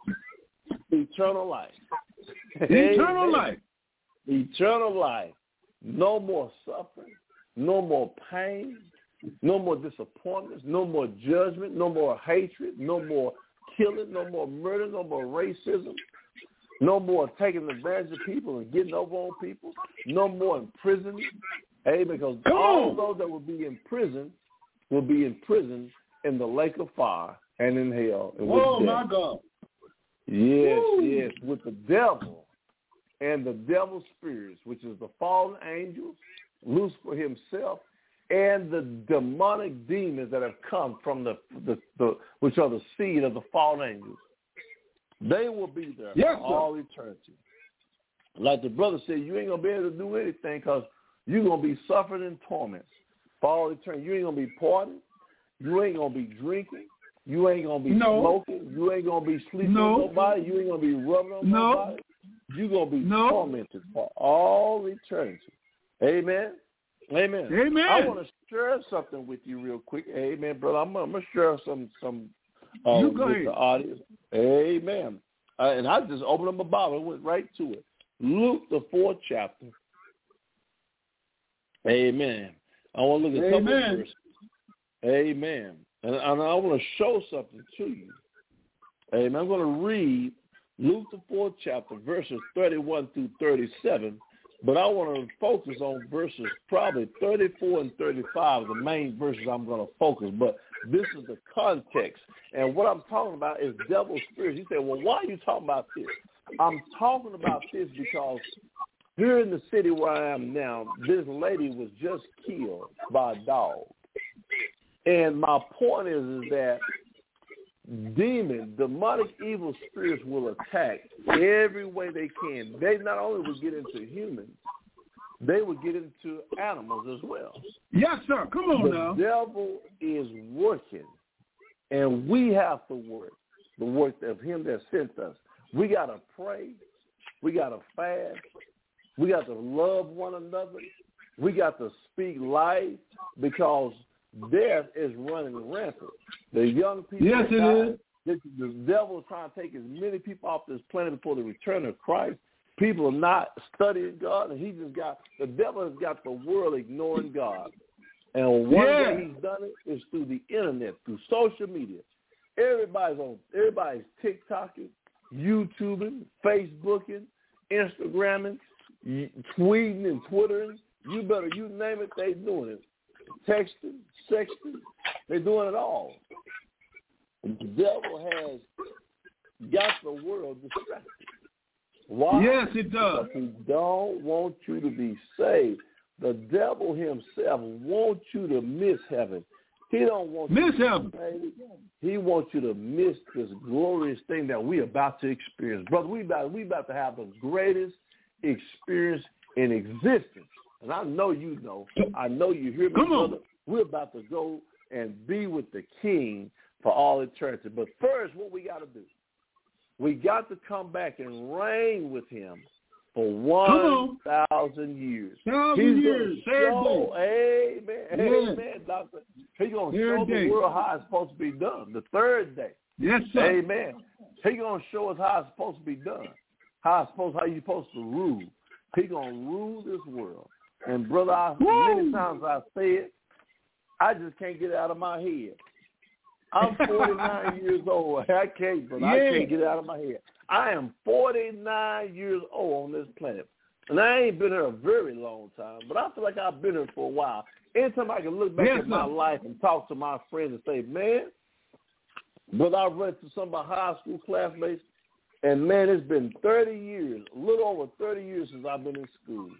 eternal life. Eternal amen. life. Eternal life. No more suffering. No more pain. No more disappointments. No more judgment. No more hatred. No more killing. No more murder. No more racism. No more taking advantage of people and getting over on people. No more imprisonment. Hey, because Come all on. those that will be in prison will be in prison in the lake of fire and in hell. And oh, with my death. God. Yes, Woo. yes, with the devil and the devil's spirits, which is the fallen angels, Lucifer himself, and the demonic demons that have come from the, the, the which are the seed of the fallen angels. They will be there yes, for all eternity. Like the brother said, you ain't going to be able to do anything because you're going to be suffering in torments for all eternity. You ain't going to be partying. You ain't going to be drinking. You ain't going to be no. smoking. You ain't going to be sleeping no. with nobody. You ain't going to be rubbing on no. nobody. You're going to be no. tormented for all eternity. Amen. Amen. Amen. I want to share something with you real quick. Amen, brother. I'm, I'm going to share some, some uh, you go with ahead. the audience. Amen. Uh, and I just opened up my Bible and went right to it. Luke, the fourth chapter. Amen. I want to look at a couple of verses. Amen. And, and I want to show something to you. Amen. I'm going to read Luke, the fourth chapter, verses thirty-one through thirty-seven. But I want to focus on verses probably thirty-four and thirty-five, the main verses I'm going to focus. But this is the context. And what I'm talking about is devil's spirits. You say, well, why are you talking about this? I'm talking about this because here in the city where I am now, this lady was just killed by a dog. And my point is, is that demon, demonic evil spirits will attack every way they can. They not only will get into humans, they will get into animals as well. Yes, sir. Come on the now. The devil is working, and we have to work, the work of him that sent us. We got to pray. We got to fast. We got to love one another. We got to speak life because death is running rampant. The young people, yes, it dying. is. The, the devil is trying to take as many people off this planet before the return of Christ. People are not studying God, and he just got, the devil has got the world ignoring God. And one yeah. way he's done it is through the internet, through social media. Everybody's on. Everybody's TikToking, YouTubing, Facebooking, Instagramming, tweeting and Twittering. You better, you name it, they doing it. Texting, sexting, they're doing it all. And the devil has got the world distracted. Why? Yes, it does. Because he don't want you to be saved. The devil himself wants you to miss heaven. He don't want miss you to heaven. Miss he wants you to miss this glorious thing that we're about to experience. Brother, we about, we about to have the greatest experience in existence. And I know you know. I know you hear me, Come brother. on. We're about to go and be with the King for all eternity. But first, what we got to do, we got to come back and reign with him for one thousand years. Thousand He's years. Show, amen. Yes. Amen, doctor. He's going to show day. the world how it's supposed to be done. The third day. Yes, sir. Amen. He's going to show us how it's supposed to be done. How it's supposed, how you're supposed to rule. He's going to rule this world. And brother, I, many times I say it, I just can't get it out of my head. I'm forty-nine years old. I can't, brother. Yeah. I can't get it out of my head. I am forty-nine years old on this planet. And I ain't been here a very long time, but I feel like I've been here for a while. Anytime I can look back yes, at my sir. life and talk to my friends and say, man, brother, I've read to some of my high school classmates, and man, it's been thirty years, a little over thirty years since I've been in school.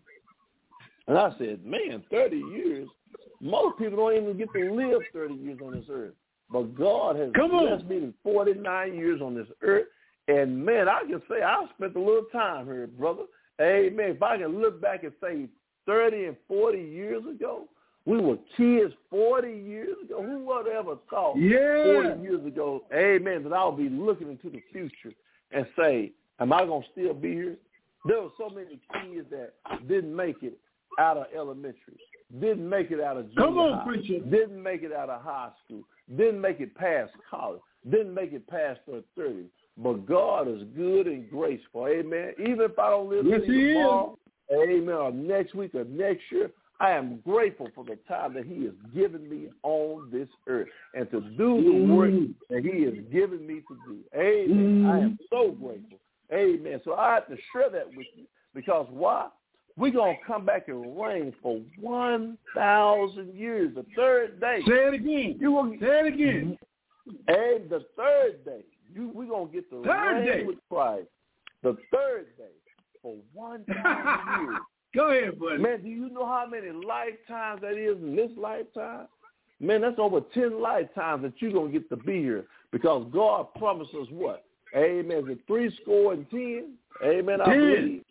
And I said, man, thirty years? Most people don't even get to live thirty years on this earth. But God has Come blessed on. me with forty-nine years on this earth. And, man, I can say I spent a little time here, brother. Amen. If I can look back and say thirty and forty years ago, we were kids forty years ago. Who would have ever thought yeah. forty years ago, amen, that I'll be looking into the future and say, am I going to still be here? There were so many kids that didn't make it out of elementary, didn't make it out of junior Come on, high, preacher. didn't make it out of high school, didn't make it past college, didn't make it past their thirties. But God is good and graceful, amen. Even if I don't live yes, to see tomorrow, amen, or next week or next year, I am grateful for the time that he has given me on this earth and to do the mm. work that he has given me to do. Amen. Mm. I am so grateful. Amen. So I have to share that with you because why? We're going to come back and reign for one thousand years, the third day. Say it again. You will, Say it again. And the third day, you, we're going to get the third reign day. with Christ. The third day for one thousand years. Go ahead, buddy. Man, do you know how many lifetimes that is in this lifetime? Man, that's over ten lifetimes that you're going to get to be here because God promised us what? Amen. Is it three score and ten? Amen, I ten. believe.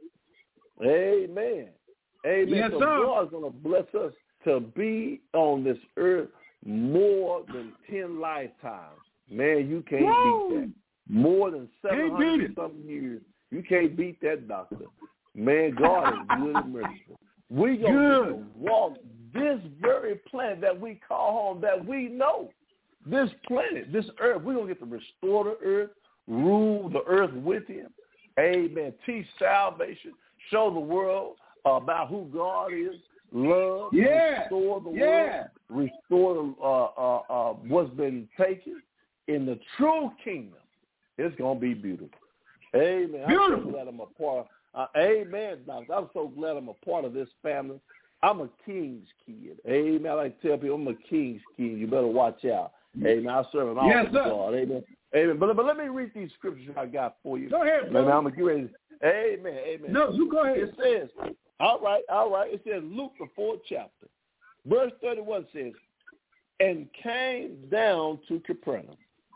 Amen. Amen. Yes, so sir. God's going to bless us to be on this earth more than ten lifetimes. Man, you can't Woo. beat that. More than seven hundred it. something years. You can't beat that, doctor. Man, God is good and merciful. We're going to walk this very planet that we call home, that we know. This planet, this earth, we're going to get to restore the earth, rule the earth with him. Amen. Teach salvation. Show the world about who God is. Love. Yeah. Restore the yeah. world. Restore uh, uh, uh, what's been taken in the true kingdom. It's going to be beautiful. Amen. Beautiful. I'm so glad I'm a part of uh, Amen, doctor. I'm so glad I'm a part of this family. I'm a king's kid. Amen. I like to tell people I'm a king's kid. You better watch out. Amen. I serve an awesome yes, sir. God. Amen. Amen. But, but let me read these scriptures I got for you. Go ahead, brother. Amen. I'm going to get ready. Amen. Amen. No, you go ahead. It says, all right, all right. It says Luke, the fourth chapter. Verse thirty-one says, and came down to Capernaum,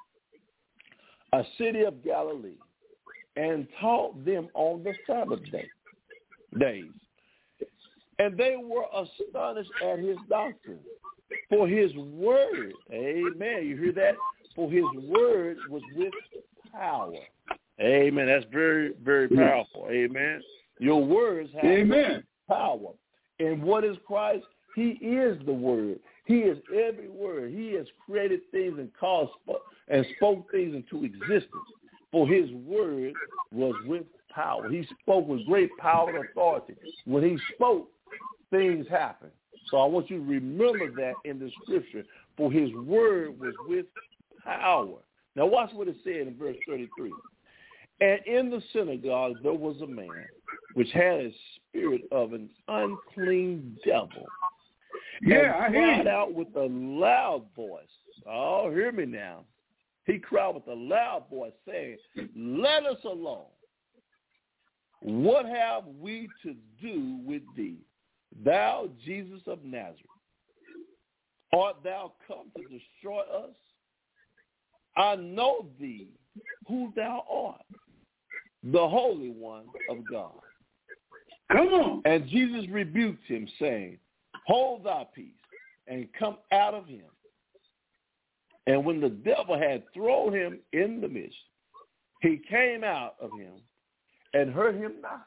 a city of Galilee, and taught them on the Sabbath day, days. And they were astonished at his doctrine, for his word, amen, you hear that? For his word was with power. Amen. That's very, very powerful. Amen. Your words have amen. Power. And what is Christ? He is the word. He is every word. He has created things and caused and spoke things into existence. For his word was with power. He spoke with great power and authority. When he spoke, things happened. So I want you to remember that in the scripture. For his word was with power. Now watch what it said in verse thirty-three. And in the synagogue there was a man which had a spirit of an unclean devil. Yeah, and I hear cried you. out with a loud voice. Oh, hear me now. He cried with a loud voice, saying, let us alone. What have we to do with thee, thou Jesus of Nazareth? Art thou come to destroy us? I know thee, who thou art, the Holy One of God. Come on. And Jesus rebuked him, saying, hold thy peace, and come out of him. And when the devil had thrown him in the midst, he came out of him and hurt him not.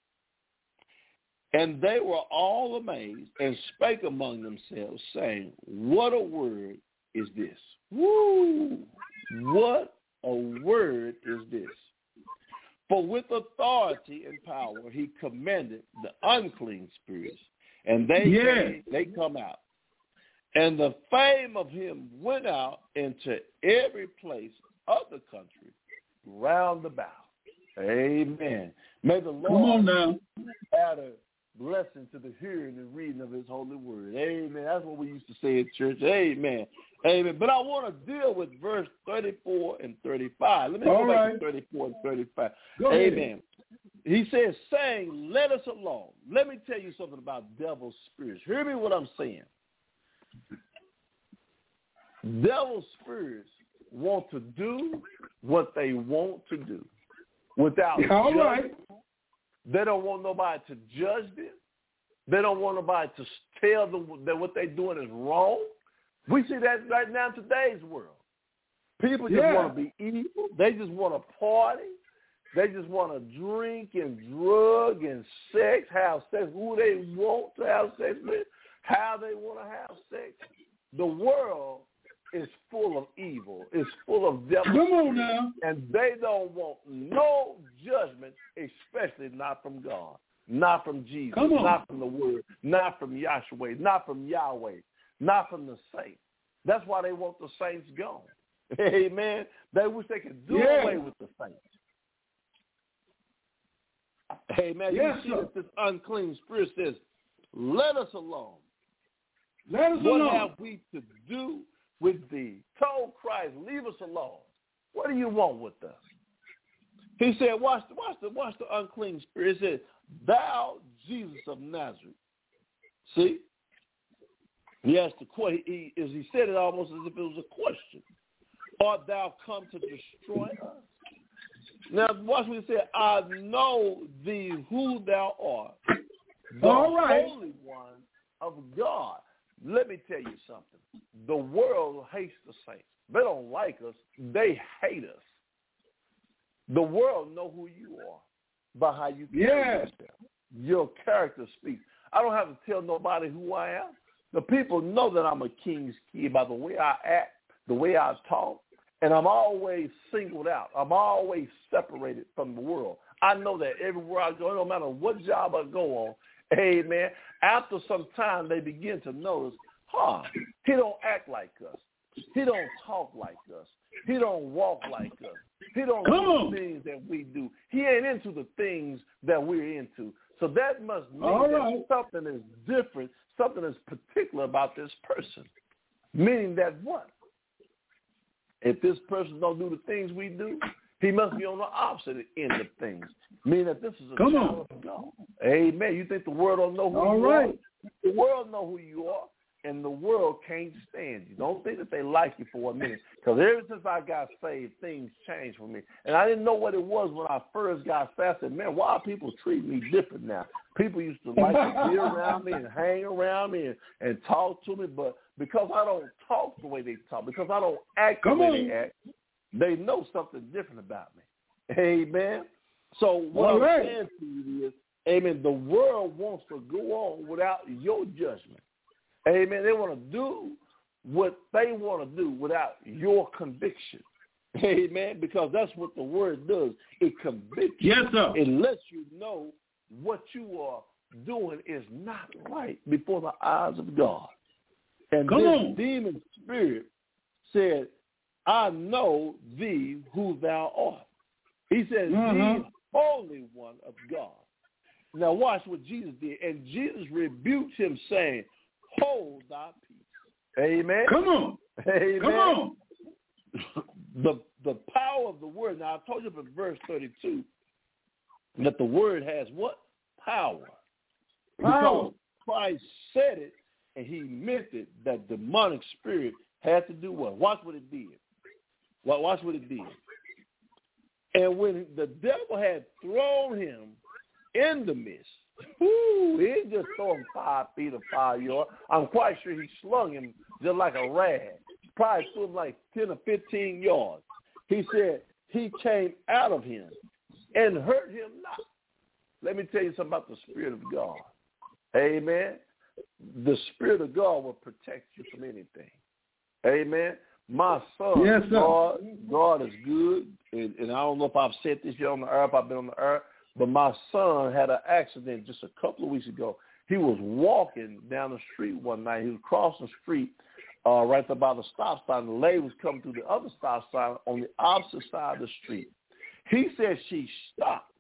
And they were all amazed and spake among themselves, saying, what a word is this? Woo! What a word is this? For with authority and power he commanded the unclean spirits, and they Yeah. came, they come out. And the fame of him went out into every place of the country round about. Amen. May the Lord Come on now. add a blessing to the hearing and reading of his holy word. Amen. That's what we used to say in church. Amen. Amen. But I want to deal with verse thirty-four and thirty-five. Let me All go back right. to thirty-four and thirty-five. Go Amen. ahead. He says, saying, let us alone. Let me tell you something about devil's spirits. Hear me what I'm saying. Devil's spirits want to do what they want to do without All judging. right. They don't want nobody to judge them. They don't want nobody to tell them that what they're doing is wrong. We see that right now in today's world. People just Yeah. want to be evil. They just want to party. They just want to drink and drug and sex, have sex, who they want to have sex with, how they want to have sex. The world is full of evil. It's full of devil. Come on now. And they don't want no judgment, especially not from God, not from Jesus, Come on. not from the Word, not from Yahshua, not from Yahweh, not from the saints. That's why they want the saints gone. Amen. They wish they could do Yeah. away with the saints. Amen. Yes, you see sir. that this unclean spirit says, let us alone. Let us What alone. have we to do with thee? Told Christ, leave us alone. What do you want with us? He said, watch the, watch the, watch the unclean spirit. He said, thou Jesus of Nazareth. See? He asked the question. He, he, he said it almost as if it was a question. Art thou come to destroy us? Now, watch what he said. I know thee who thou art, the All right. Holy One of God. Let me tell you something. The world hates the saints. They don't like us. They hate us. The world know who you are by how you carry Yes. yourself. Your character speaks. I don't have to tell nobody who I am. The people know that I'm a king's kid by the way I act, the way I talk, and I'm always singled out. I'm always separated from the world. I know that everywhere I go, no matter what job I go on, amen, after some time they begin to notice, huh, he don't act like us. He don't talk like us. He don't walk like us. He don't Come do on. the things that we do. He ain't into the things that we're into. So that must mean All that right. something is different, something is particular about this person. Meaning that what? If this person don't do the things we do, he must be on the opposite end of things. Meaning that this is a Come child of God. Amen. You think the world don't know who All you right. are? The world know who you are, and the world can't stand you. Don't think that they like you for a minute. Because ever since I got saved, things changed for me. And I didn't know what it was when I first got saved. I said, man, why are people treating me different now? People used to like to be around me and hang around me and, and talk to me, but because I don't talk the way they talk, because I don't act Come the way on. they act, they know something different about me. Amen. So what All I'm right. saying to you is, amen, the world wants to go on without your judgment. Amen. They want to do what they want to do without your conviction. Amen. Because that's what the word does. It convicts you. Yes, sir. It lets you know what you are doing is not right before the eyes of God. And Come this on. demon spirit said, I know thee who thou art. He says, Mm-hmm. the Holy One of God. Now watch what Jesus did. And Jesus rebuked him, saying, hold thy peace. Amen. Come on. Amen. Come on. The the power of the word. Now I told you in verse thirty-two that the word has what? Power. Power. Because Christ said it and he meant it, that demonic spirit had to do what? Watch what it did. Well, watch what it did. And when the devil had thrown him in the midst, whoo, he didn't just throw him five feet or five yards. I'm quite sure he slung him just like a rag. Probably threw him like ten or fifteen yards. He said he came out of him and hurt him not. Let me tell you something about the Spirit of God. Amen. The Spirit of God will protect you from anything. Amen. My son, yes, sir. God, God is good, and, and I don't know if I've said this yet on the earth, I've been on the earth, but my son had an accident just a couple of weeks ago. He was walking down the street one night. He was crossing the street uh, right there by the stop sign. The lady was coming through the other stop sign on the opposite side of the street. He said she stopped.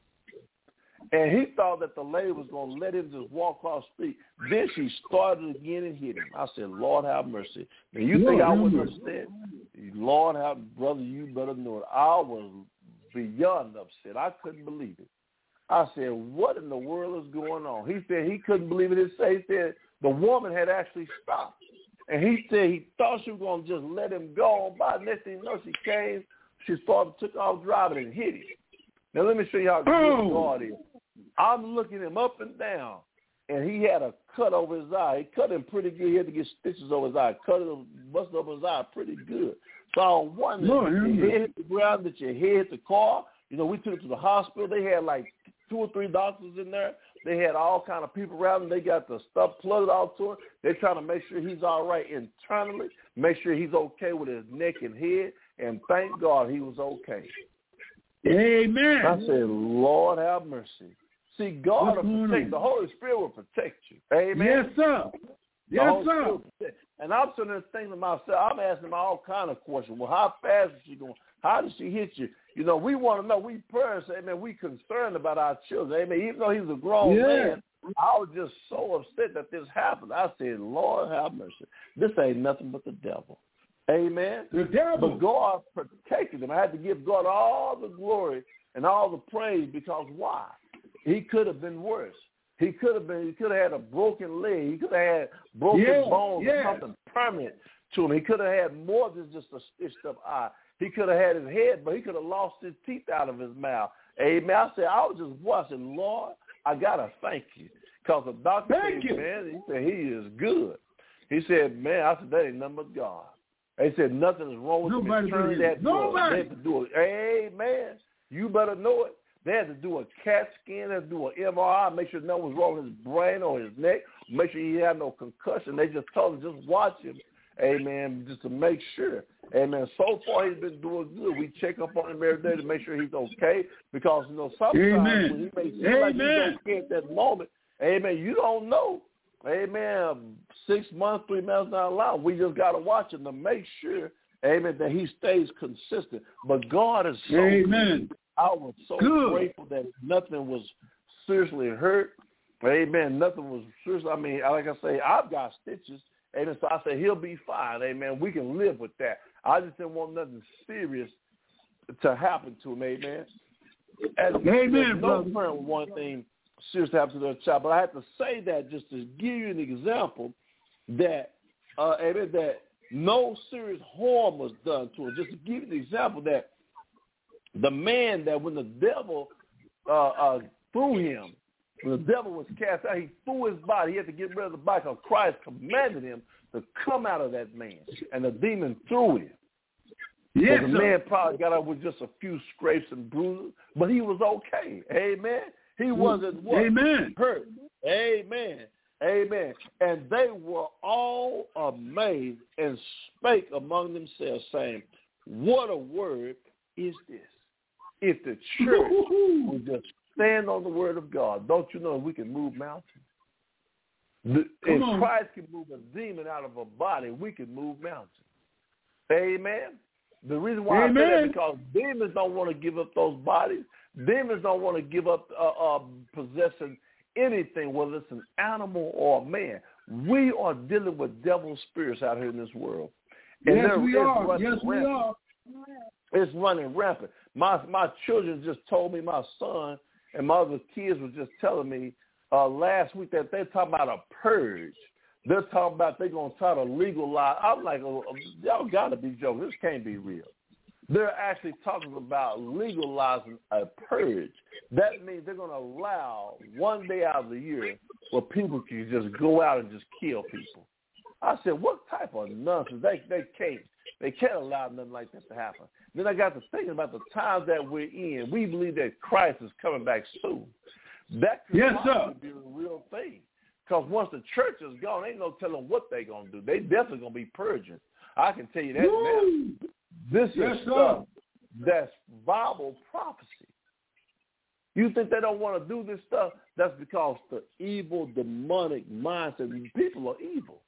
And he thought that the lady was going to let him just walk across the street. Then she started again and hit him. I said, Lord, have mercy. And you Lord, think I have wasn't upset? Lord, have, brother, you better know it. I was beyond upset. I couldn't believe it. I said, what in the world is going on? He said he couldn't believe it. He said the woman had actually stopped. And he said he thought she was going to just let him go on by. Next thing you know, she came, she started, took off driving and hit him. Now, let me show you how good oh. God is. I'm looking him up and down, and he had a cut over his eye. He cut him pretty good. He had to get stitches over his eye. Cut it, busted over his eye pretty good. So I'm wondering, did your head hit the ground? Did your head hit the car? You know, we took him to the hospital. They had like two or three doctors in there. They had all kind of people around him. They got the stuff plugged out to him. They're trying to make sure he's all right internally, make sure he's okay with his neck and head, and thank God he was okay. Amen. I said, Lord, have mercy. See, God What's will protect. The Holy Spirit will protect you. Amen. Yes, sir. Yes, sir. And I'm sitting there thinking to myself, I'm asking him all kind of questions. Well, how fast is she going? How did she hit you? You know, we want to know. We parents, amen, we concerned about our children. Amen. Even though he's a grown yeah. man, I was just so upset that this happened. I said, Lord, have mercy. This ain't nothing but the devil. Amen. The devil. But God protected him. I had to give God all the glory and all the praise because why? He could have been worse. He could have been. He could have had a broken leg. He could have had broken yeah, bones yeah. or something permanent to him. He could have had more than just a stitched up eye. He could have had his head, but he could have lost his teeth out of his mouth. Amen. I said, I was just watching, Lord, I gotta thank you because the doctor thank said, you. man, he said he is good. He said, man, I said that ain't nothing but God. He said nothing is wrong with Nobody him. Turn that Nobody. They had to do it. Amen. You better know it. They had to do a CAT scan, they had to do an M R I, make sure nothing was wrong with his brain or his neck, make sure he had no concussion. They just told him, just watch him, amen, just to make sure. Amen. So far, he's been doing good. We check up on him every day to make sure he's okay because, you know, sometimes amen. when he may seem amen. like he's okay at that moment, amen, you don't know. Amen. Six months, three months down the line, we just got to watch him to make sure, amen, that he stays consistent. But God is so amen. good. I was so Good. grateful that nothing was seriously hurt. Amen. Nothing was seriously. I mean, like I say, I've got stitches. Amen. So I said, he'll be fine. Amen. We can live with that. I just didn't want nothing serious to happen to him. Amen. And amen, no brother. parent would want anything serious to happen to their child. But I have to say that just to give you an example that, uh, amen, that no serious harm was done to him. Just to give you an example that the man that when the devil uh, uh, threw him, when the devil was cast out, he threw his body. He had to get rid of the body because Christ commanded him to come out of that man, and the demon threw him. Yes, the sir. man probably got out with just a few scrapes and bruises, but he was okay. Amen. He wasn't what? Amen. hurt. Amen. Amen. And they were all amazed and spake among themselves, saying, what a word is this? If the church would just stand on the word of God, don't you know we can move mountains? The, if on. Christ can move a demon out of a body, we can move mountains. Amen. The reason why Amen. I say that is because demons don't want to give up those bodies. Demons don't want to give up uh, uh, possessing anything, whether it's an animal or a man. We are dealing with devil spirits out here in this world. And yes, we are. Yes, rampant. we are. It's running rampant. My my children just told me, my son and my other kids were just telling me uh, last week that they're talking about a purge. They're talking about they're going to try to legalize. I'm like, oh, y'all got to be joking. This can't be real. They're actually talking about legalizing a purge. That means they're going to allow one day out of the year where people can just go out and just kill people. I said, what type of nonsense? They they can't they can't allow nothing like that to happen. Then I got to thinking about the times that we're in. We believe that Christ is coming back soon. That could yes, probably sir. be a real thing. Because once the church is gone, ain't no telling what they're going to do. They definitely going to be purging. I can tell you that Woo! now. This yes, is sir. stuff that's Bible prophecy. You think they don't want to do this stuff? That's because the evil, demonic mindset. People are evil.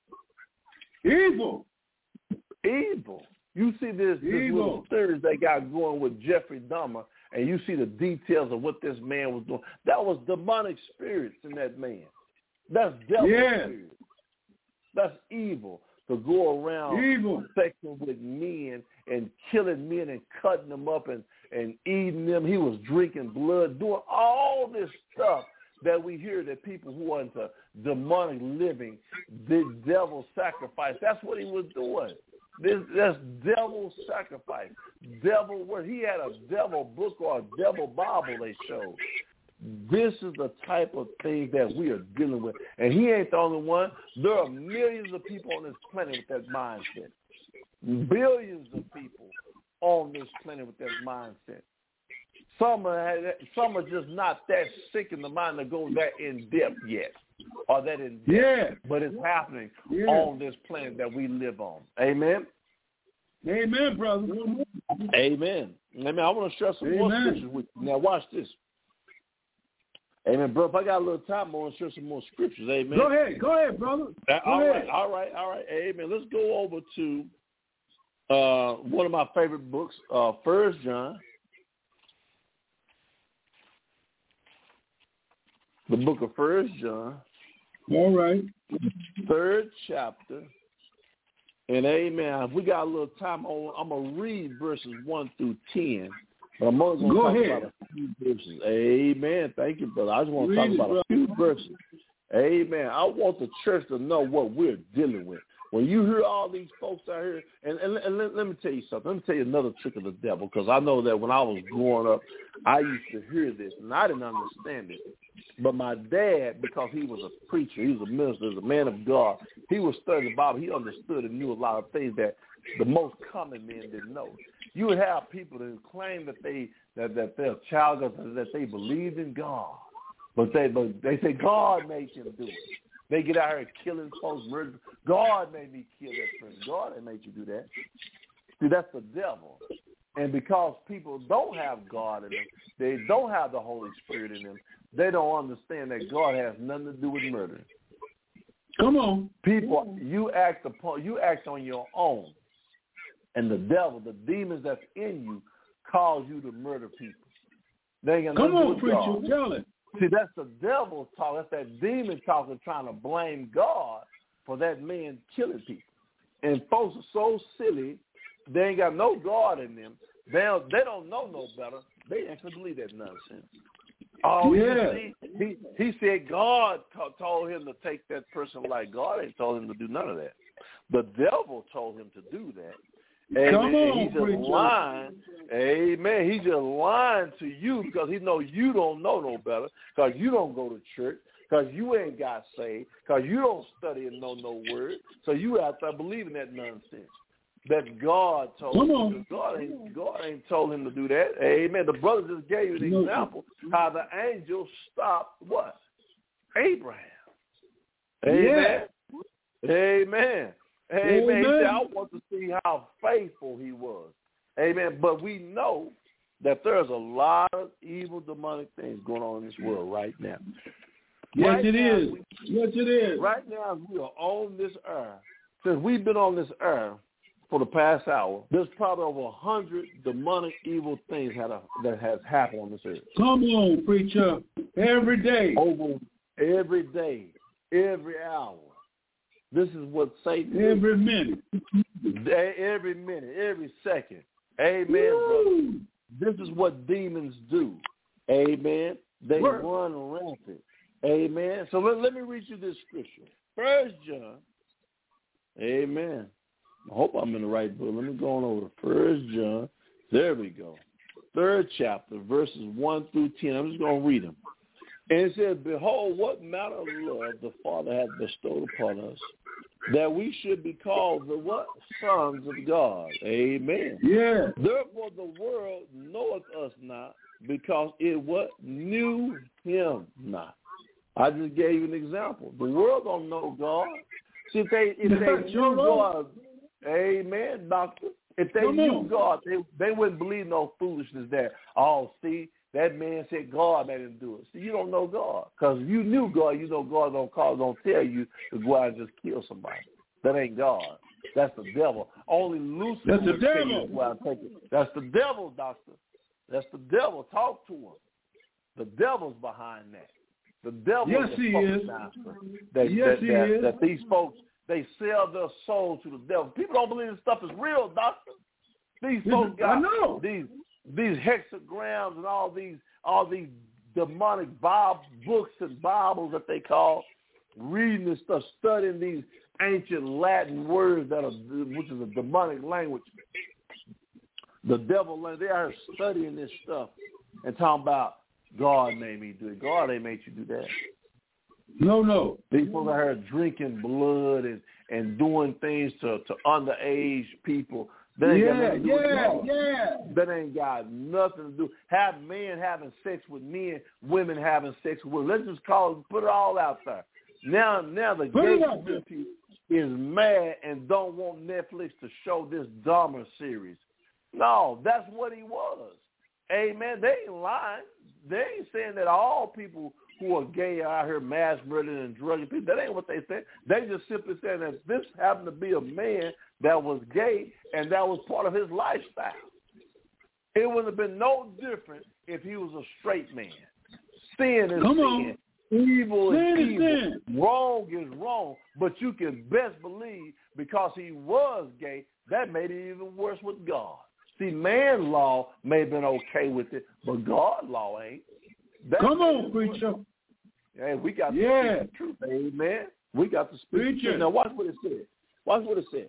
Evil. Evil. You see this, this little series they got going with Jeffrey Dahmer, and you see the details of what this man was doing. That was demonic spirits in that man. That's devil yes. spirits. That's evil. To go around evil. sexing with men and killing men and cutting them up and, and eating them. He was drinking blood, doing all this stuff that we hear that people who are into demonic living did devil sacrifice. That's what he was doing. This that's devil sacrifice. Devil word. He had a devil book or a devil Bible they showed. This is the type of thing that we are dealing with. And he ain't the only one. There are millions of people on this planet with that mindset. Billions of people on this planet with that mindset. Some are, some are just not that sick in the mind to go that in depth yet, or that in depth. Yeah. But it's happening yeah. on this planet that we live on. Amen. Amen, brother. Amen. Amen. I want to share some Amen. more scriptures with you. Now watch this. Amen, bro. If I got a little time, I want to share some more scriptures. Amen. Go ahead. Go ahead, brother. Go all ahead. right. All right. All right. Amen. Let's go over to uh, one of my favorite books, uh, First John. The book of First John. All right. Third chapter. And amen. If we got a little time, I'm going to read verses one through ten. But I'm only going to Go talk ahead. about a few verses. Amen. Thank you, brother. I just want to Read talk it, about brother. a few verses. Amen. I want the church to know what we're dealing with. When you hear all these folks out here, and, and, and let, let me tell you something. Let me tell you another trick of the devil, because I know that when I was growing up, I used to hear this, and I didn't understand it. But my dad, because he was a preacher, he was a minister, he was a man of God, he was studying the Bible. He understood and knew a lot of things that the most common men didn't know. You would have people that claim that they that, that they're a child of that they believe in God, but they but they say God made him do it. They get out here killing folks, murdering. God made me kill that person. God ain't made you do that. See, that's the devil. And because people don't have God in them, they don't have the Holy Spirit in them, they don't understand that God has nothing to do with murder. Come on. People, you act upon, you act on your own. And the devil, the demons that's in you, cause you to murder people. They ain't got Come nothing on, to do with God. preacher, tell it. See, that's the devil's talk. That's that demon talking, trying to blame God for that man killing people. And folks are so silly, they ain't got no God in them. They don't, they don't know no better. They ain't gonna believe that nonsense. Oh, yeah. you see, he he said God t- told him to take that person like God ain't told him to do none of that. The devil told him to do that. Amen. Come on, He's just preacher. lying. Amen. He's just lying to you because he know you don't know no better, because you don't go to church, because you ain't got saved, because you don't study and know no word. So you have to believe in that nonsense that God told Come him. on. God ain't, God ain't told him to do that. Amen. The brother just gave you an No. example how the angel stopped what? Abraham. Amen. Yeah. Amen. Amen. Amen. He said, I want to see how faithful he was. Amen. But we know that there's a lot of evil, demonic things going on in this world right now. Yes, right it now, is. We, yes, it is. right now, we are on this earth. Since we've been on this earth for the past hour, there's probably over a hundred demonic evil things had a, that has happened on this earth. Come on, preacher. Every day. Over every day, every hour. This is what Satan Every minute. Every minute, every second. Amen, brother. This is what demons do. Amen. They Word. run rampant. Amen. So let, let me read you this scripture. First John. Amen. I hope I'm in the right book. Let me go on over to First John. There we go. Third chapter, verses one through ten. I'm just going to read them. And it says, behold, what manner of love the Father hath bestowed upon us, that we should be called the what? Sons of God. Amen. Yeah. Therefore the world knoweth us not, because it what? Knew him not. I just gave you an example. The world don't know God. See, if they, if they knew God, amen, doctor. If they knew God, they, they wouldn't believe no foolishness there. Oh, see, that man said God made him do it. See, you don't know God. Because if you knew God, you know God don't call, don't tell you to go out and just kill somebody. That ain't God. That's the devil. Only Lucifer. That's the devil. Go out and take it. That's the devil, doctor. That's the devil. Talk to him. The devil's behind that. The devil yes, is he is. That, yes, that, he that, is. that these folks, they sell their soul to the devil. People don't believe this stuff is real, doctor. These folks got I know. these these hexagrams and all these all these demonic Bible books and Bibles that they call, reading this stuff, studying these ancient Latin words that are, which is a demonic language. The devil, they are studying this stuff and talking about God made me do it. God ain't made you do that. No, no. These folks out here drinking blood and, and doing things to, to underage people. That ain't yeah, got nothing to do yeah, with God. yeah. That ain't got nothing to do. Have men having sex with men, women having sex with women. Let's just call it, put it all out there. Now, now the Put gay it out there. community is mad and don't want Netflix to show this Dahmer series. No, that's what he was. Amen. They ain't lying. They ain't saying that all people who are gay are out here mass murdering and drugging people. That ain't what they said. They just simply saying that this happened to be a man that was gay and that was part of his lifestyle. It would have been no different if he was a straight man. Sin is Come sin. on. Evil Sin is is evil. sin. Wrong is wrong. But you can best believe because he was gay, that made it even worse with God. See, man's law may have been okay with it, but God's law ain't. That Come on, preacher. Hey, we got to yeah. speak the truth. Amen. We got to speak preacher. the truth. Now, watch what it said. Watch what it said.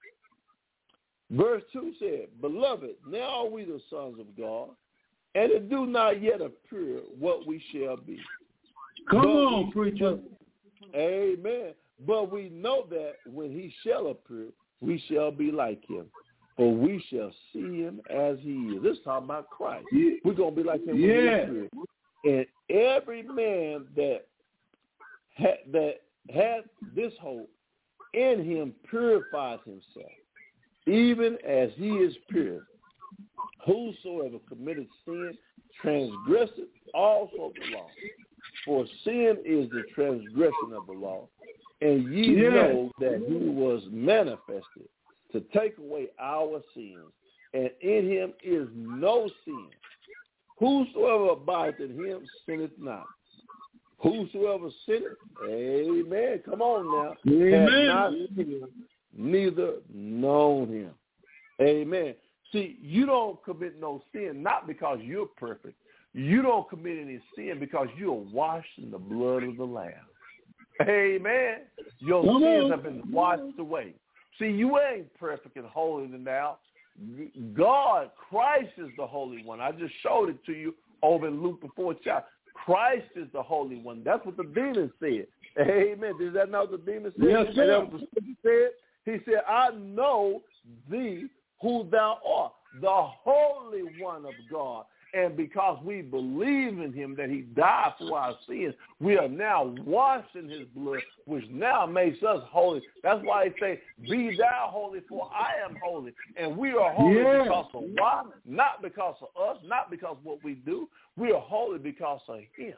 Verse two said, Beloved, now are we the sons of God, and it do not yet appear what we shall be. Come but on, we, preacher. But, amen. But we know that when he shall appear, we shall be like him. For we shall see him as he is. This is talking about Christ. Yeah. We're going to be like him yeah. when he appears. And every man that ha- that has this hope in him purifies himself, even as he is pure. Whosoever committed sin transgresseth also the law. For sin is the transgression of the law. And ye yeah. know that he was manifested to take away our sins, and in him is no sin. Whosoever abideth in him sinneth not. Whosoever sinneth, amen, come on now, amen. has not seen him, neither known him. Amen. See, you don't commit no sin, not because you're perfect. You don't commit any sin because you are washed in the blood of the Lamb. Amen. Your come sins on. have been washed away. See, you ain't perfect and holy now. God, Christ is the Holy One. I just showed it to you over in Luke the fourth chapter. Christ is the Holy One. That's what the demon said. Amen. Is that not what the demon said? Yes, sir. And that's what the scripture said? He said, I know thee who thou art, the Holy One of God. And because we believe in him that he died for our sins, we are now washed in his blood, which now makes us holy. That's why he say, be thou holy, for I am holy. And we are holy yeah. because of why? Not because of us, not because of what we do. We are holy because of him.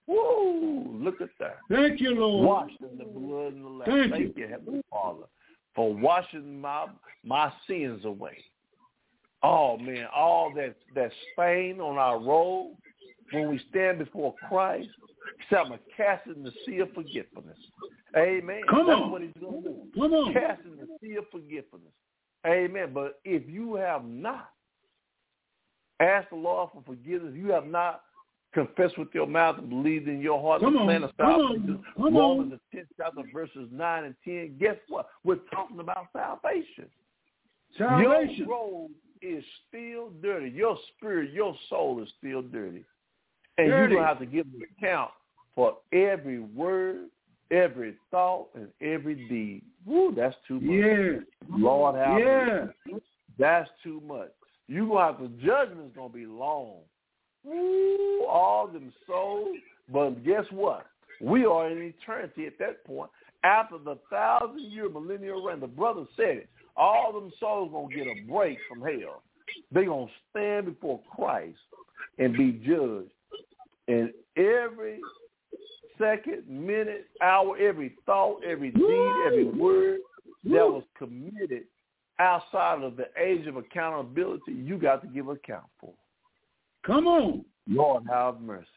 Woo! Look at that. Thank you, Lord. Washed in the blood and the Lamb. Thank, Thank you. you, Heavenly Father. for washing my my sins away. Oh, man, all that, that stain on our robe when we stand before Christ, he said, I'm going to cast it in the sea of forgetfulness. Amen. Come That's on. what he's going to do. Come on. Cast it in the sea of forgetfulness. Amen. But if you have not asked the Lord for forgiveness, you have not confessed with your mouth and believed in your heart, Come and plan on. of salvation, Romans on. the tenth chapter, verses nine and ten, guess what? We're talking about salvation. Salvation. Your robe is still dirty. Your spirit, your soul is still dirty. And dirty. you're going to have to give an account for every word, every thought, and every deed. Woo, that's too much. Yeah. Lord, have yeah. mercy. That's too much. You're going to have to, judgment's going to be long. Woo, all them souls. But guess what? We are in eternity at that point. After the thousand-year millennial reign, the brother said it, all them souls going to get a break from hell. They're going to stand before Christ and be judged. And every second, minute, hour, every thought, every deed, every word that was committed outside of the age of accountability, you got to give account for. Come on. Lord, have mercy.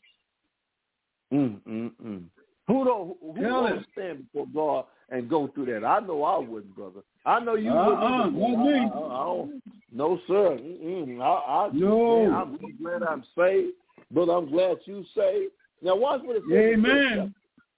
Mm, mm, mm. Who don't, who don't stand before God and go through that? I know I wouldn't, brother. I know you uh-uh, wouldn't. Not me. I, I, I don't, no, sir. Mm-mm. I, I, no. Man, I'm so glad I'm saved. Brother, I'm glad you saved. Now watch what it says. Amen.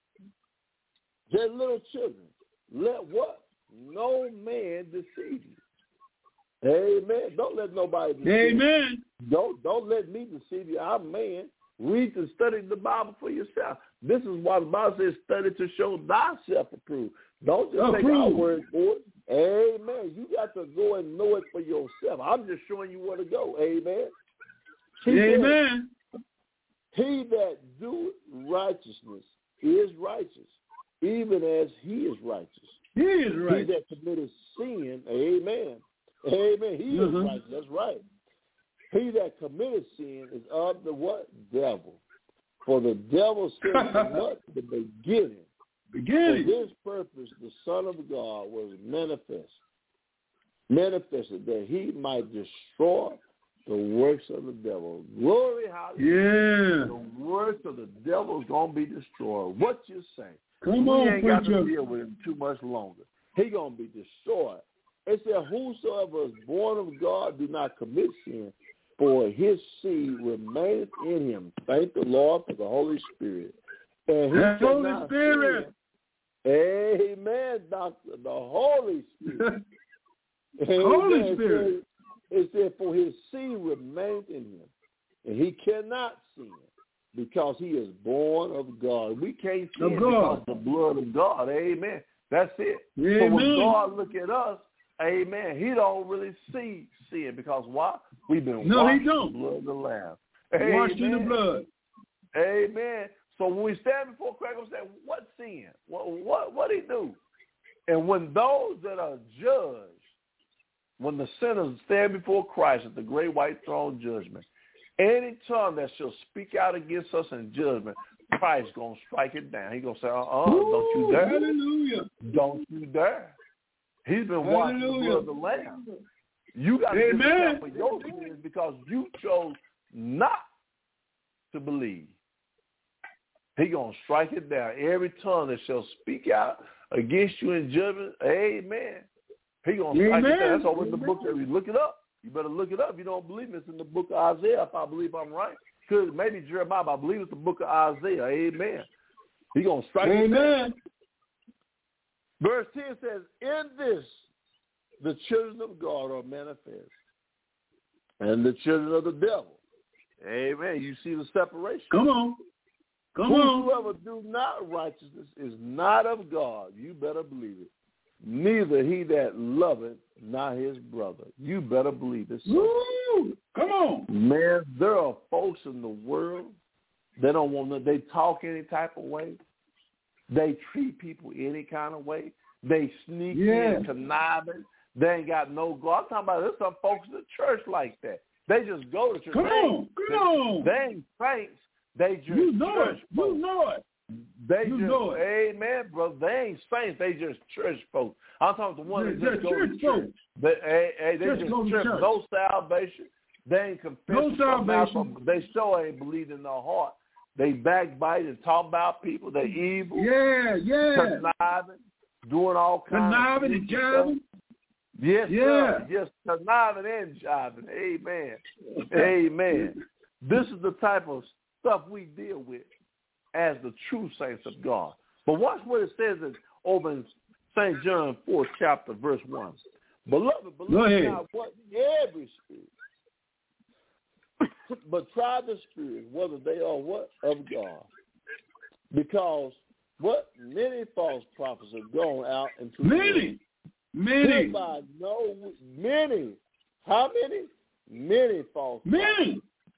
Dear little children, let what? No man deceive you. Amen. Don't let nobody deceive you. Amen. Don't, don't let me deceive you. I'm man. Read and study the Bible for yourself. This is why the Bible says study to show thyself approved. Don't just approved. take our word for it. Amen. You got to go and know it for yourself. I'm just showing you where to go. Amen. He Amen. said, he that doeth righteousness is righteous, even as he is righteous. He is right. He that committeth sin, amen. Amen. He mm-hmm. is righteous. That's right. He that committeth sin is of the what? Devil. For the devil sinned from what? The beginning. Beginning. For this purpose, the Son of God was manifest, manifested that he might destroy the works of the devil. Glory, hallelujah. Yeah. The works of the devil is going to be destroyed. What you say? Come we on, ain't got preacher. to deal with him too much longer. He going to be destroyed. It said, whosoever is born of God do not commit sin, for his seed remaineth in him. Thank the Lord for the Holy Spirit. And he the Holy Spirit. Sin. Amen, Doctor. The Holy Spirit. Holy Amen. Spirit. It said, for his seed remaineth in him, and he cannot sin because he is born of God. We can't sin because of the blood of God. Amen. That's it. Amen. So when God look at us, amen, he don't really see sin because why? We've been no, washed he don't. in the blood of the Lamb. Washed in the blood. Amen. So when we stand before Christ, we say, what sin? What, what, what did he do? And when those that are judged, when the sinners stand before Christ at the great white throne judgment, any tongue that shall speak out against us in judgment, Christ's going to strike it down. He's going to say, uh-uh, Ooh, don't you dare. Hallelujah. Don't you dare. He's been washed in the blood of the Lamb. You got to give account for your sins because you chose not to believe. He's going to strike it down. Every tongue that shall speak out against you in judgment, amen. He's going to strike it down. That's over in the book. You look it up. You better look it up. If you don't believe me, it's in the book of Isaiah, if I believe I'm right. Could maybe Jeremiah, but I believe it's the book of Isaiah. Amen. He's going to strike it down. Verse ten says, in this the children of God are manifest, and the children of the devil. Amen. You see the separation. Come on. Come Whosoever on. do not righteousness is not of God. You better believe it. Neither he that loveth not his brother. You better believe it. Woo! Come on. Man, there are folks in the world, they don't want to, they talk any type of way. They treat people any kind of way. They sneak yeah. in, conniving. They ain't got no God. I'm talking about there's some folks in the church like that. They just go to church. Come they on. Come on. They ain't saints. They just you know church it. folks. You know it. They you just, know it. Amen, brother. They ain't saints. They just church folks. I'm talking to the one that They're just go to church church. They, hey, hey, they Just just go to church. church. No salvation. They ain't confessing. No salvation. They sure ain't believing in their heart. They backbite and talk about people. They evil. Yeah, yeah. Conniving, doing all kinds Conniving of and jiving. Yes, Yeah. sir. Yes, conniving and jiving. Amen. Amen. This is the type of stuff we deal with as the true saints of God. But watch what it says in, over in Saint John fourth chapter, verse one. Beloved, believe not what every spirit, but try the spirit, whether they are what? Of God. Because what? Many false prophets have gone out into the Many. world. Many. Hereby know many. How many? Many false Many. prophets.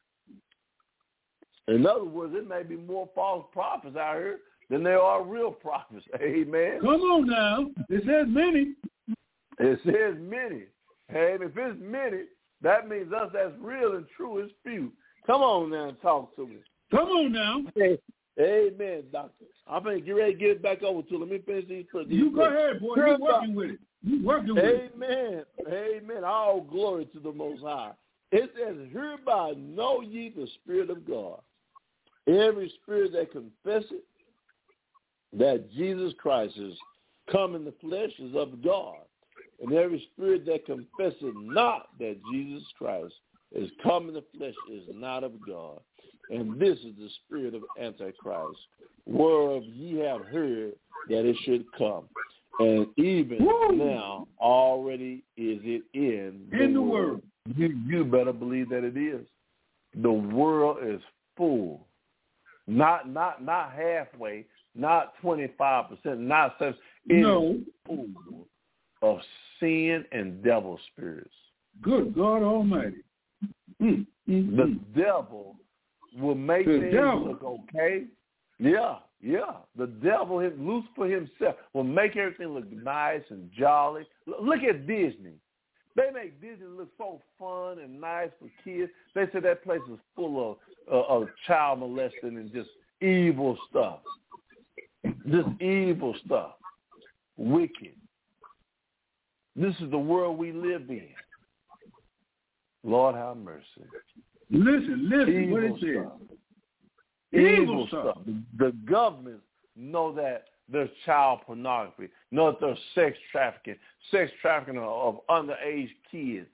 In other words, there may be more false prophets out here than there are real prophets. Amen. Come on now. It says many. It says many. Hey, if it's many, that means us that's real and true is few. Come on now and talk to me. Come on now. Hey, amen, doctor. I'm going to get ready to get it back over to. Let me finish these. these You go ahead, boy. You're working with it. You're working with it. Amen. Amen. All glory to the Most High. It says, hereby know ye the Spirit of God. Every spirit that confesseth that Jesus Christ is come in the flesh is of God. And every spirit that confesseth not that Jesus Christ is come in the flesh is not of God. And this is the spirit of Antichrist, whereof ye have heard that it should come. And even Woo! Now already is it in the, in the world. world. You, you better believe that it is. The world is full. Not not not halfway, not twenty-five percent, not such. No. Full of sin and devil spirits. Good God Almighty. Mm, mm, the mm. devil will make the things devil. look okay. Yeah, yeah. The devil, Lucifer himself, will make everything look nice and jolly. Look at Disney. They make Disney look so fun and nice for kids. They say that place is full of, uh, of child molesting and just evil stuff. Just evil stuff. Wicked. This is the world we live in. Lord have mercy. Listen, listen evil what it says. Stuff. Evil, evil stuff. stuff. The governments know that there's child pornography, know that there's sex trafficking, sex trafficking of, of underage kids,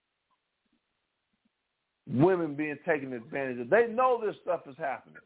women being taken advantage of. They know this stuff is happening.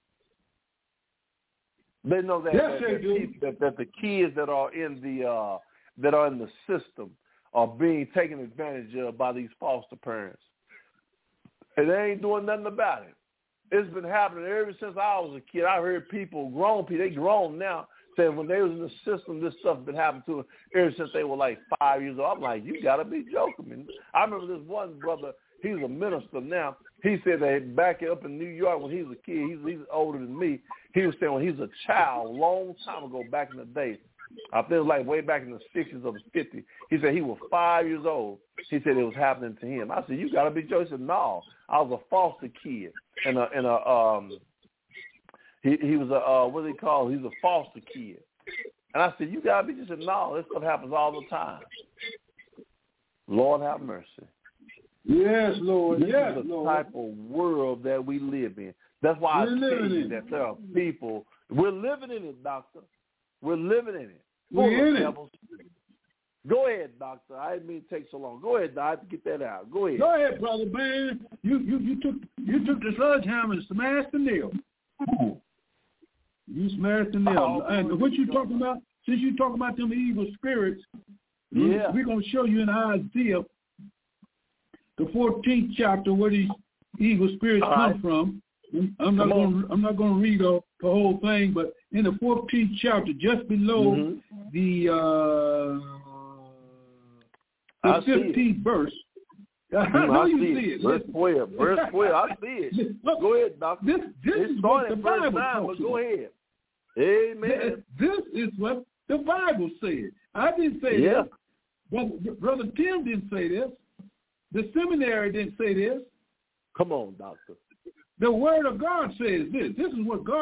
They know that, yes, that, they that, do. people, that, that the kids that are in the uh, that are in the system are being taken advantage of by these foster parents, and they ain't doing nothing about it. It's been happening ever since I was a kid. I heard people, grown people, they grown now, saying when they was in the system, this stuff been happening to them ever since they were like five years old. I'm like, you got to be joking me. I remember this one brother, he's a minister now. He said that back up in New York when he was a kid, he's, he's older than me, he was saying when he was a child, a long time ago back in the day, I think it was like way back in the sixties or the fifties, he said he was five years old. He said it was happening to him. I said, you got to be joking. He said, no, I was a foster kid. And a, and a, um, he he was a uh, what do they call? He's a foster kid. And I said, you gotta be. He said, no, this stuff happens all the time. Lord have mercy. Yes, Lord. This yes, is the Lord. type of world that we live in. That's why we're I tell you in. that there are people. We're living in it, doctor. We're living in it. We're in it. Devils. Go ahead, doctor. I didn't mean to take so long. Go ahead, doc. I have to get that out. Go ahead. Go ahead, brother man. You you you took you took the sledgehammer and smashed the nail. You smashed the nail. Oh, and what you talking about? Since you talking about them evil spirits, yeah, we're gonna show you in Isaiah, the fourteenth chapter, where these evil spirits All come right. from. I'm not going. I'm not going to read the, the whole thing, but in the fourteenth chapter, just below mm-hmm. the uh, the fifteenth verse. I mm, know I you see see it. it. Verse twelve. Verse twelve. I see it. Look, go ahead, doctor. This this it is what the verse Bible nine, talks but go about. ahead. Amen. This is what the Bible said. I didn't say yeah. this. Brother, Brother Tim didn't say this. The seminary didn't say this. Come on, doctor. The Word of God says this. This is what God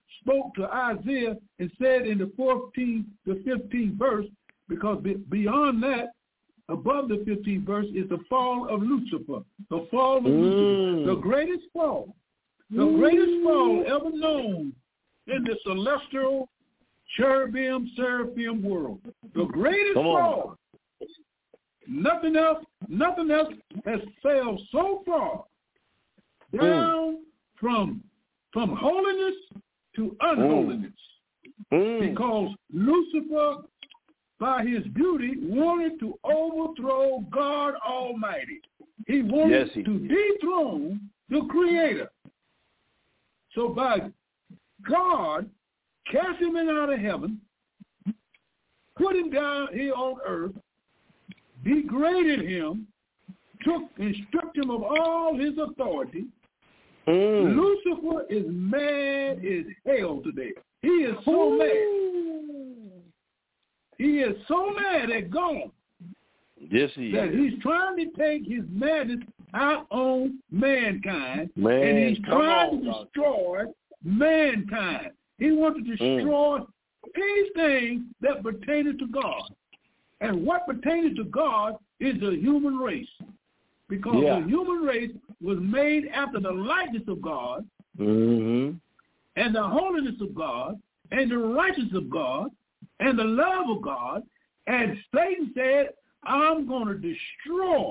spoke to Isaiah and said in the fourteenth, the fifteenth verse, because beyond that, above the fifteenth verse, is the fall of Lucifer. The fall of mm. Lucifer. The greatest fall. The mm. greatest fall ever known in the celestial cherubim, seraphim world. The greatest fall. Nothing else, nothing else has failed so far down mm. from, from holiness to unholiness. Mm. Because Lucifer, by his beauty, wanted to overthrow God Almighty. He wanted yes, he to did. dethrone the Creator. So by God cast him out of heaven, put him down here on earth, degraded him, took and stripped him of all his authority. Mm. Lucifer is mad as hell today. He is so Ooh. mad. He is so mad at God. Yes, he that is. he's trying to take his madness out on mankind, Man, and he's trying on, to destroy God. mankind. He wants to destroy mm. anything that pertains to God. And what pertains to God is the human race. Because yeah. the human race was made after the likeness of God, mm-hmm. and the holiness of God, and the righteousness of God, and the love of God. And Satan said, I'm going to destroy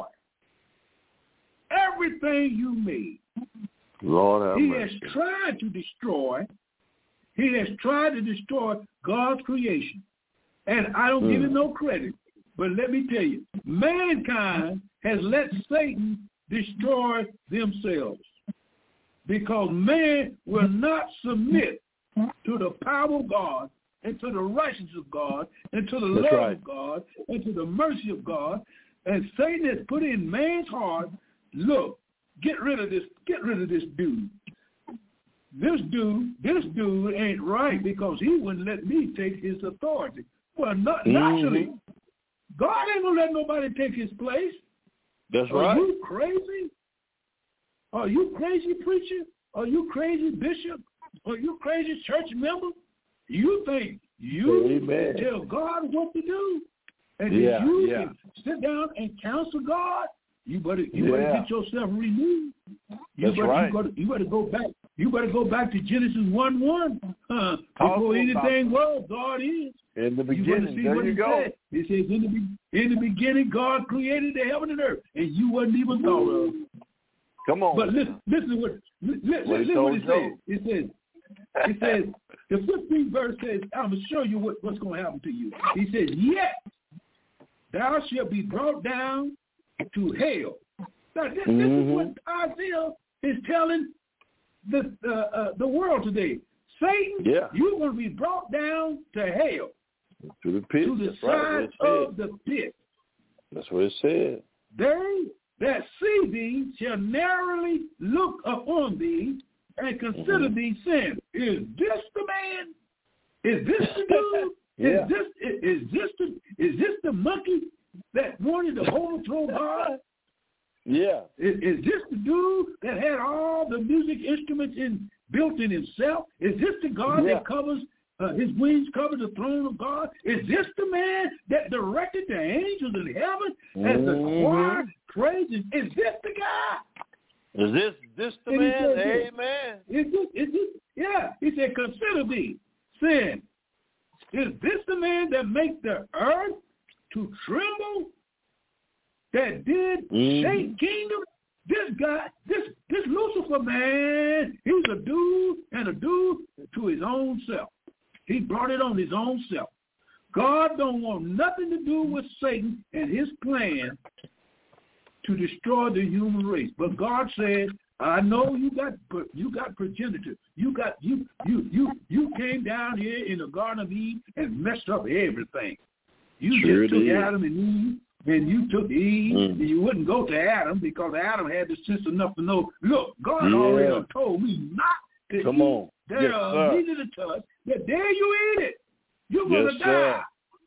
everything you made. Lord have he mercy. has tried to destroy, he has tried to destroy God's creation. And I don't mm. give him no credit, but let me tell you, mankind has let Satan destroy themselves because man will not submit to the power of God and to the righteousness of God and to the That's love right. of God and to the mercy of God. And Satan has put in man's heart, look, get rid of this, get rid of this dude. This dude, this dude ain't right because he wouldn't let me take his authority. Well, not, mm-hmm. naturally, God ain't going to let nobody take his place. That's Are right. Are you crazy? Are you crazy, preacher? Are you crazy, bishop? Are you crazy, church member? You think you Amen. tell God what to do? And yeah, if you yeah. can sit down and counsel God, you better you yeah. better get yourself renewed. You That's better, right. You better, you better go back. You better go back to Genesis one one. Uh, before anything was, God is. In the beginning, you see there what you he go. Said. He says, in the, in the beginning, God created the heaven and earth, and you wasn't even thought of. Come on. But listen, listen to what, listen, what listen what it Job. says. It says, it says, the fifteenth verse says, I'm going to show you what, what's going to happen to you. He says, yet thou shalt be brought down to hell. Now, this, mm-hmm. this is what Isaiah is telling the uh, uh, the world today. Satan, yeah. you're going to be brought down to hell. To the pit. To the That's side right. of the pit. That's what it said. They that see thee shall narrowly look upon thee and consider mm-hmm. thee sin. Is this the man? Is this the dude? yeah. Is this is, is this the is this the monkey that wanted to overthrow God? Yeah. Is, is this the dude that had all the music instruments in built in himself? Is this the God yeah. that covers uh, his wings cover the throne of God? Is this the man that directed the angels in heaven mm-hmm. as the choir praises? Is this the guy? Is this this the and man? Said, Amen. Is this, is this, yeah. He said, consider thee, sin. Is this the man that make the earth to tremble? That did mm-hmm. shake kingdom? This guy, this this Lucifer man, he's a dude and a dude to his own self. He brought it on his own self. God don't want nothing to do with Satan and his plan to destroy the human race. But God said, I know you got you got progenitor. You got you you you you came down here in the Garden of Eden and messed up everything. You sure just took did. Adam and Eve. And you took Eve, mm. and you wouldn't go to Adam because Adam had the sense enough to know, look, God yeah. already told me not to Come eat on. there, yes, neither the touch, that dare you eat it. You're going to yes, die. Sir.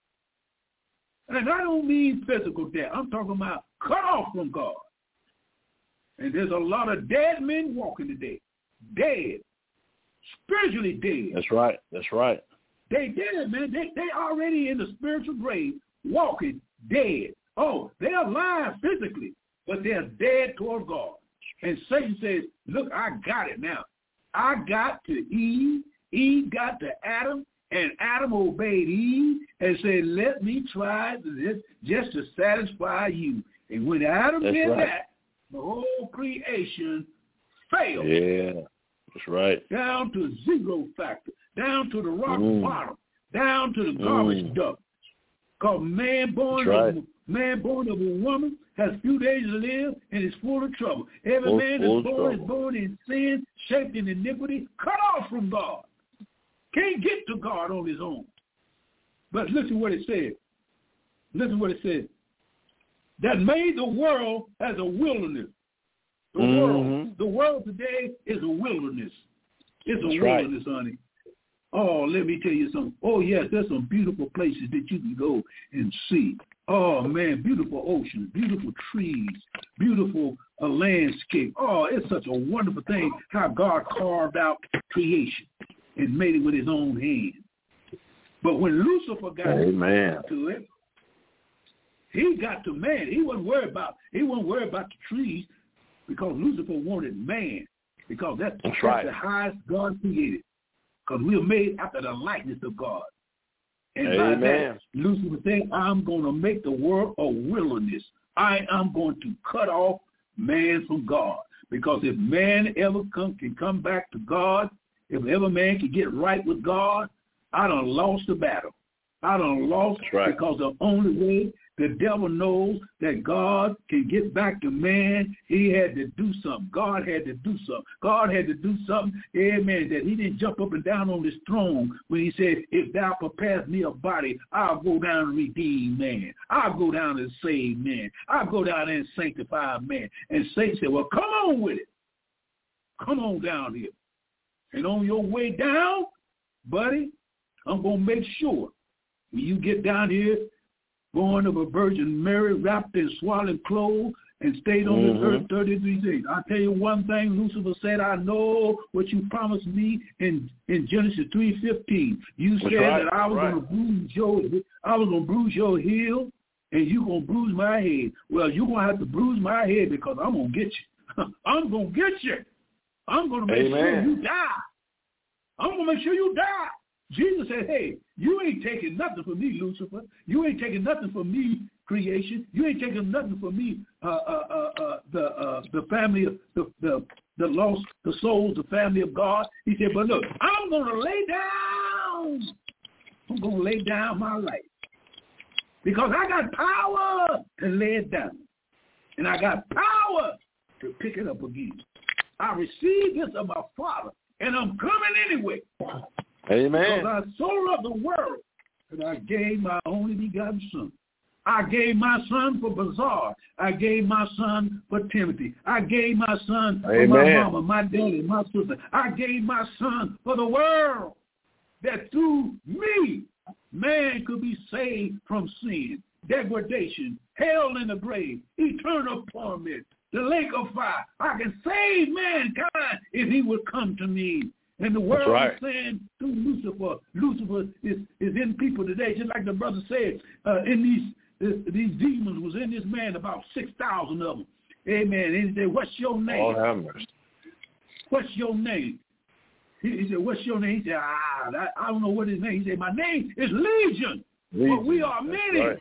And I don't mean physical death. I'm talking about cut off from God. And there's a lot of dead men walking today. Dead. spiritually dead. That's right. That's right. They dead, man. They they already in the spiritual grave, walking dead. Oh, they're alive physically, but they're dead toward God. And Satan says, look, I got it now. I got to Eve. Eve got to Adam, and Adam obeyed Eve and said, let me try this just to satisfy you. And when Adam That's did right. that, the whole creation failed. Yeah, that's right. Down to zero factor, down to the rock Mm. bottom, down to the garbage Mm. dump. Because man born That's right. of man born of a woman has few days to live and is full of trouble. Every Full- man full that's of born is trouble. born in sin, shaped in iniquity, cut off from God. Can't get to God on his own. But listen what it said. Listen what it said. That made the world as a wilderness. The Mm-hmm. world, the world today is a wilderness. It's That's a right. wilderness, honey. Oh, let me tell you something. Oh, yes, there's some beautiful places that you can go and see. Oh, man, beautiful oceans, beautiful trees, beautiful uh, landscape. Oh, it's such a wonderful thing how God carved out creation and made it with his own hand. But when Lucifer got Amen. to it, he got to man. He wasn't worried about, he wasn't worried about the trees because Lucifer wanted man because that's, That's that's right. the highest God created. Because we are made after the likeness of God. And by Amen. that, Lucifer said, I'm going to make the world a wilderness. I am going to cut off man from God. Because if man ever come, can come back to God, if ever man can get right with God, I done lost the battle. I done lost right. because the only way the devil knows that God can get back to man, he had to do something. God had to do something. God had to do something, amen, that he didn't jump up and down on his throne when he said, if thou preparest me a body, I'll go down and redeem man. I'll go down and save man. I'll go down and sanctify man. And Satan said, well, come on with it. Come on down here. And on your way down, buddy, I'm going to make sure when you get down here, born of a Virgin Mary, wrapped in swaddling clothes, and stayed on mm-hmm. this earth thirty-three days. I'll tell you one thing, Lucifer said, I know what you promised me in, in Genesis three fifteen. You That's said right. that I was right. going to bruise your I was going to bruise your heel, and you're going to bruise my head. Well, you're going to have to bruise my head because I'm going to get you. I'm going to get you. I'm going to make Amen. sure you die. I'm going to make sure you die. Jesus said, hey, you ain't taking nothing from me, Lucifer. You ain't taking nothing from me, creation. You ain't taking nothing from me, uh, uh, uh, uh, the uh, the family of the, the the lost, the souls, the family of God. He said, but look, I'm going to lay down. I'm going to lay down my life because I got power to lay it down. And I got power to pick it up again. I received this of my Father, and I'm coming anyway. Amen. Because I so loved the world that I gave my only begotten son. I gave my son for Bazaar. I gave my son for Timothy. I gave my son for Amen. my mama, my daddy, my sister. I gave my son for the world, that through me, man could be saved from sin, degradation, hell in the grave, eternal torment, the lake of fire. I can save mankind if he would come to me. And the world right. is saying through Lucifer, Lucifer is, is in people today, just like the brother said, uh, in these uh, these demons was in this man, about six thousand of them. Amen. And he said, what's your name? All have mercy. What's your name? He, he said, what's your name? He said, ah, I, I don't know what his name. He said, my name is Legion, Legion. but we are That's many. right.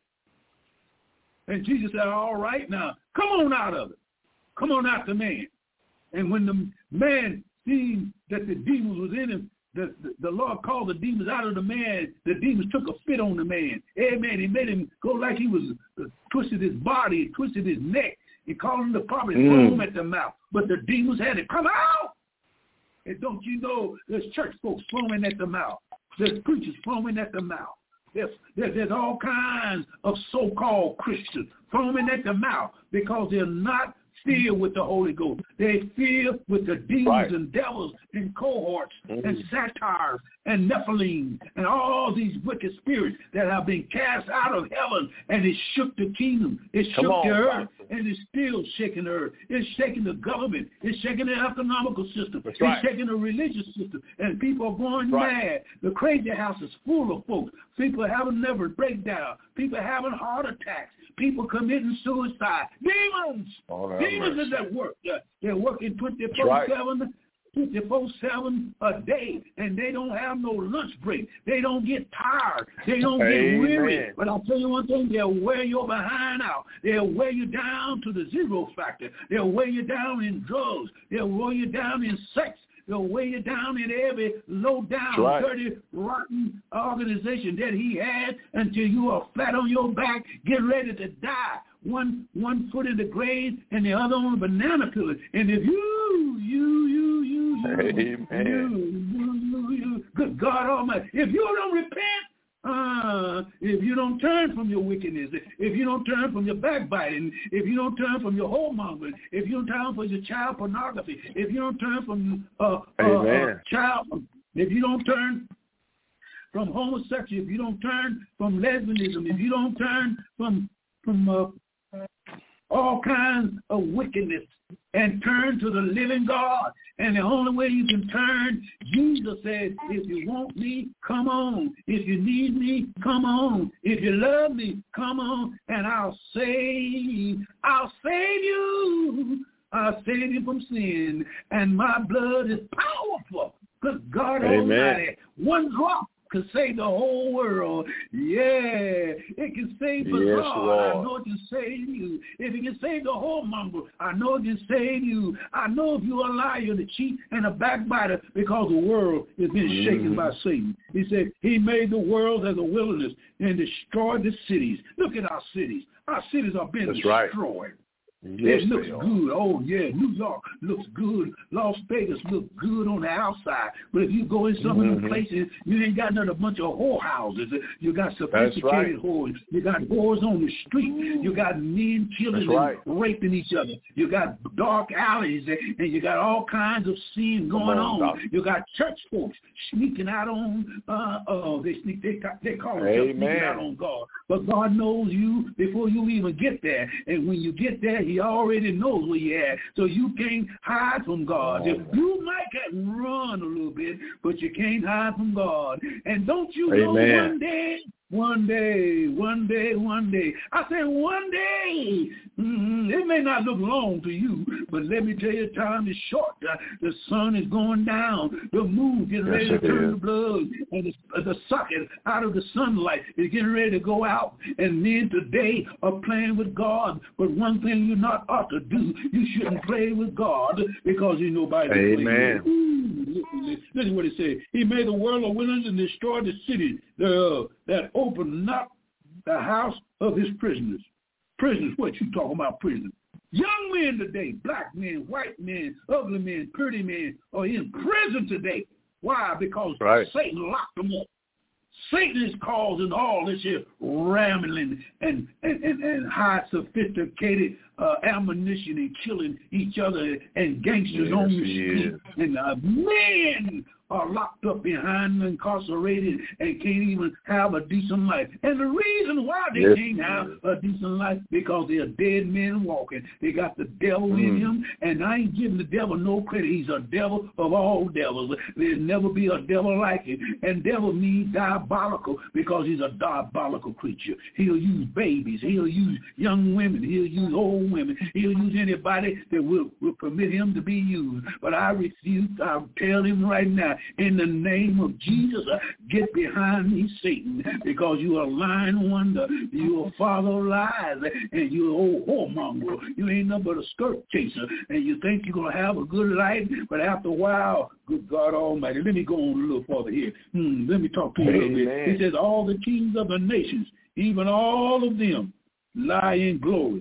And Jesus said, all right, now, come on out of it. Come on out the man. And when the man seen that the demons was in him, the, the, the Lord called the demons out of the man. The demons took a fit on the man. Amen. He made him go like he was uh, twisted his body, twisted his neck. He called him to probably Mm. foam at the mouth. But the demons had to come out. And don't you know, there's church folks foaming at the mouth. There's preachers foaming at the mouth. There's, there's, there's all kinds of so-called Christians foaming at the mouth because they're not filled with the Holy Ghost. They're filled with the demons Right. and devils and cohorts Mm-hmm. and satires and Nephilim and all these wicked spirits that have been cast out of heaven, and it shook the kingdom. It Come shook on, the earth, Pastor. and it's still shaking the earth. It's shaking the government. It's shaking the economical system. That's it's right. shaking the religious system, and people are going Right. mad. The crazy house is full of folks. People having nervous breakdown. People having heart attacks. People committing suicide. Demons. Oh, have Demons mercy. is at work. They're- They're working twenty-four seven. twenty-four seven a day, and they don't have no lunch break. They don't get tired. They don't get Amen. weary. But I'll tell you one thing, they'll wear your behind out. They'll wear you down to the zero factor. They'll wear you down in drugs. They'll wear you down in sex. They'll weigh you down in every low-down, right. dirty, rotten organization that he had until you are flat on your back, getting ready to die. One one foot in the grave and the other on a banana peel. And if you, you, you, you, you, Amen. you, you, you, you, good God Almighty, if you don't repent, Uh, if you don't turn from your wickedness, if you don't turn from your backbiting, if you don't turn from your whoremongering, if you don't turn from your child pornography, if you don't turn from uh, uh, uh, child, if you don't turn from homosexuality, if you don't turn from lesbianism, if you don't turn from from uh, all kinds of wickedness and turn to the living God. And the only way you can turn, Jesus said, if you want me, come on. If you need me, come on. If you love me, come on, and I'll save. I'll save you. I'll save you from sin. And my blood is powerful. Good God Almighty. One drop can save the whole world. Yeah, it can save the yes, God. Lord. I know it can save you. If it can save the whoremonger, I know it can save you. I know if you're a liar, the cheat, and a backbiter, because the world is being mm. shaken by Satan. He said he made the world as a wilderness and destroyed the cities. Look at our cities. Our cities are being That's destroyed. Right. Yes, it looks good. Oh, yeah, New York looks good. Las Vegas looks good on the outside. But if you go in some mm-hmm. of the places, you ain't got not a bunch of whorehouses. You got sophisticated right. whores. You got whores on the street. You got men killing right. and raping each other. You got dark alleys, and you got all kinds of sin going on. on. You got church folks sneaking out on, uh, uh, they sneak, they, they call themselves sneaking out on God. But God knows you before you even get there. And when you get there, he already knows where you're at, so you can't hide from God. Oh. You might get run a little bit, but you can't hide from God. And don't you Amen. know one day, one day, one day, one day, I said one day, mm-hmm, it may not look long to you, but let me tell you, time is short. Uh, the sun is going down. The moon getting ready yes, to turn to blood, and the, uh, the socket out of the sunlight is getting ready to go out. And men today are playing with God, but one thing you not ought to do, you shouldn't play with God, because you know by the Amen. Listen, listen what it says. He made the world a wilderness and destroyed the city thereof, that opened not the house of his prisoners. Prisoners, what you talking about prisoners? Young men today, black men, white men, ugly men, pretty men, are in prison today. Why? Because right. Satan locked them up. Satan is causing all this here rambling and, and, and, and high sophisticated uh, ammunition and killing each other and gangsters yes, on the street. And uh, men are locked up behind, incarcerated, and can't even have a decent life. And the reason why they yes, can't have a decent life, because they're dead men walking. They got the devil mm. in them, and I ain't giving the devil no credit. He's a devil of all devils. There'll never be a devil like him. And devil means diabolical, because he's a diabolical creature. He'll use babies. He'll use young women. He'll use old women. He'll use anybody that will, will permit him to be used. But I refuse. I'll tell him right now, in the name of Jesus, uh, get behind me, Satan, because you are a lying wonder. You are a father of lies, and you're an old whoremonger. You ain't nothing but a skirt chaser, and you think you're going to have a good life, but after a while, good God Almighty, let me go on a little further here. Hmm, let me talk to you a little bit. He says, all the kings of the nations, even all of them, lie in glory,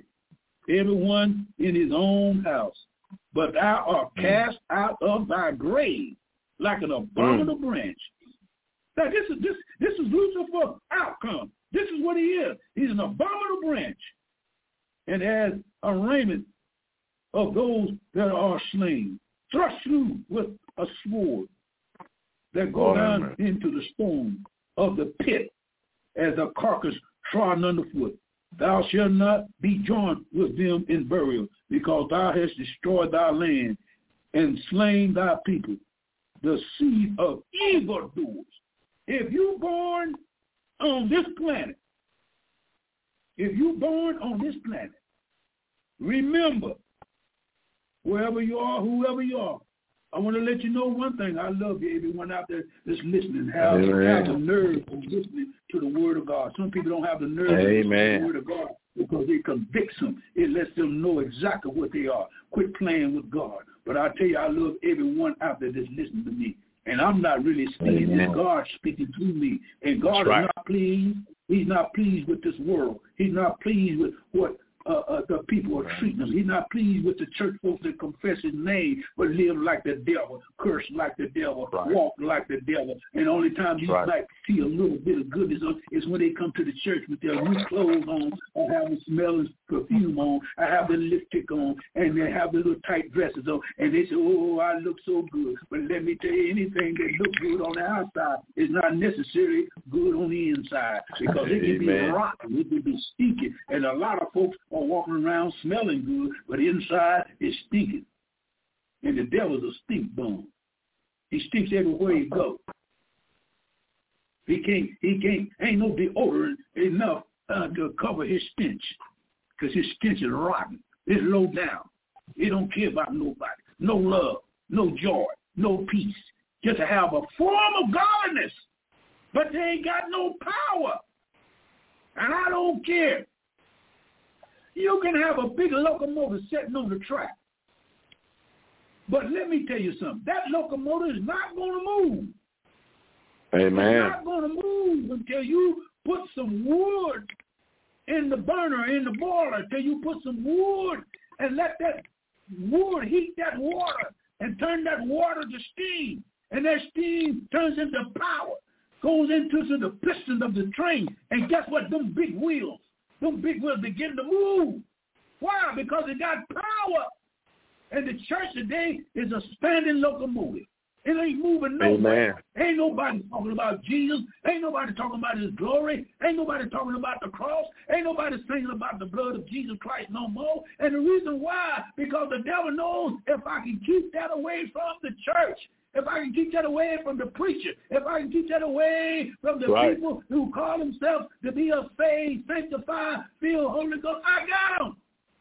everyone in his own house. But thou art cast out of thy grave like an abominable mm. branch. Now, this is this this is Lucifer's outcome. This is what he is. He's an abominable branch, and has a raiment of those that are slain. Thrust through with a sword that go Lord, down amen. into the stone of the pit as a carcass trodden underfoot. Thou shalt not be joined with them in burial, because thou hast destroyed thy land and slain thy people, the seed of evildoers. If you born on this planet, if you born on this planet, remember, wherever you are, whoever you are, I want to let you know one thing. I love you, everyone out there that's listening. Have, have the nerve of listening to the word of God. Some people don't have the nerve Amen. to listen to the word of God because it convicts them. It lets them know exactly what they are. Quit playing with God. But I tell you, I love everyone out there that's listening to me. And I'm not really speaking. It's God speaking through me. And God That's right. is not pleased. He's not pleased with this world. He's not pleased with what Uh, uh, the people are treating him. He's not pleased with the church folks that confess his name but live like the devil, curse like the devil, right. walk like the devil. And the only time you right. might see a little bit of goodness is when they come to the church with their new clothes on, or have the smelling perfume on, or have the lipstick on, and they have the little tight dresses on, and they say, oh, I look so good. But let me tell you, anything that looks good on the outside is not necessarily good on the inside, because it can be rotten, it can be stinky, and a lot of folks are walking around smelling good, but inside is stinking. And the devil's a stink bone. He stinks everywhere he goes. He can't, he can't, ain't no deodorant enough uh, to cover his stench, because his stench is rotten. It's low down. He don't care about nobody. No love, no joy, no peace. Just to have a form of godliness, but they ain't got no power. And I don't care. You can have a big locomotive sitting on the track. But let me tell you something. That locomotive is not going to move. Amen. It's not going to move until you put some wood in the burner, in the boiler, until you put some wood and let that wood heat that water and turn that water to steam. And that steam turns into power, goes into the piston of the train. And guess what? Them big wheels. Them big wheels begin to move. Why? Because it got power. And the church today is a standing locomotive. It ain't moving nowhere. Amen. Ain't nobody talking about Jesus. Ain't nobody talking about his glory. Ain't nobody talking about the cross. Ain't nobody singing about the blood of Jesus Christ no more. And the reason why, because the devil knows if I can keep that away from the church, if I can keep that away from the preacher, if I can keep that away from the right. people who call themselves to be a saved, sanctified, filled, Holy Ghost, I got them.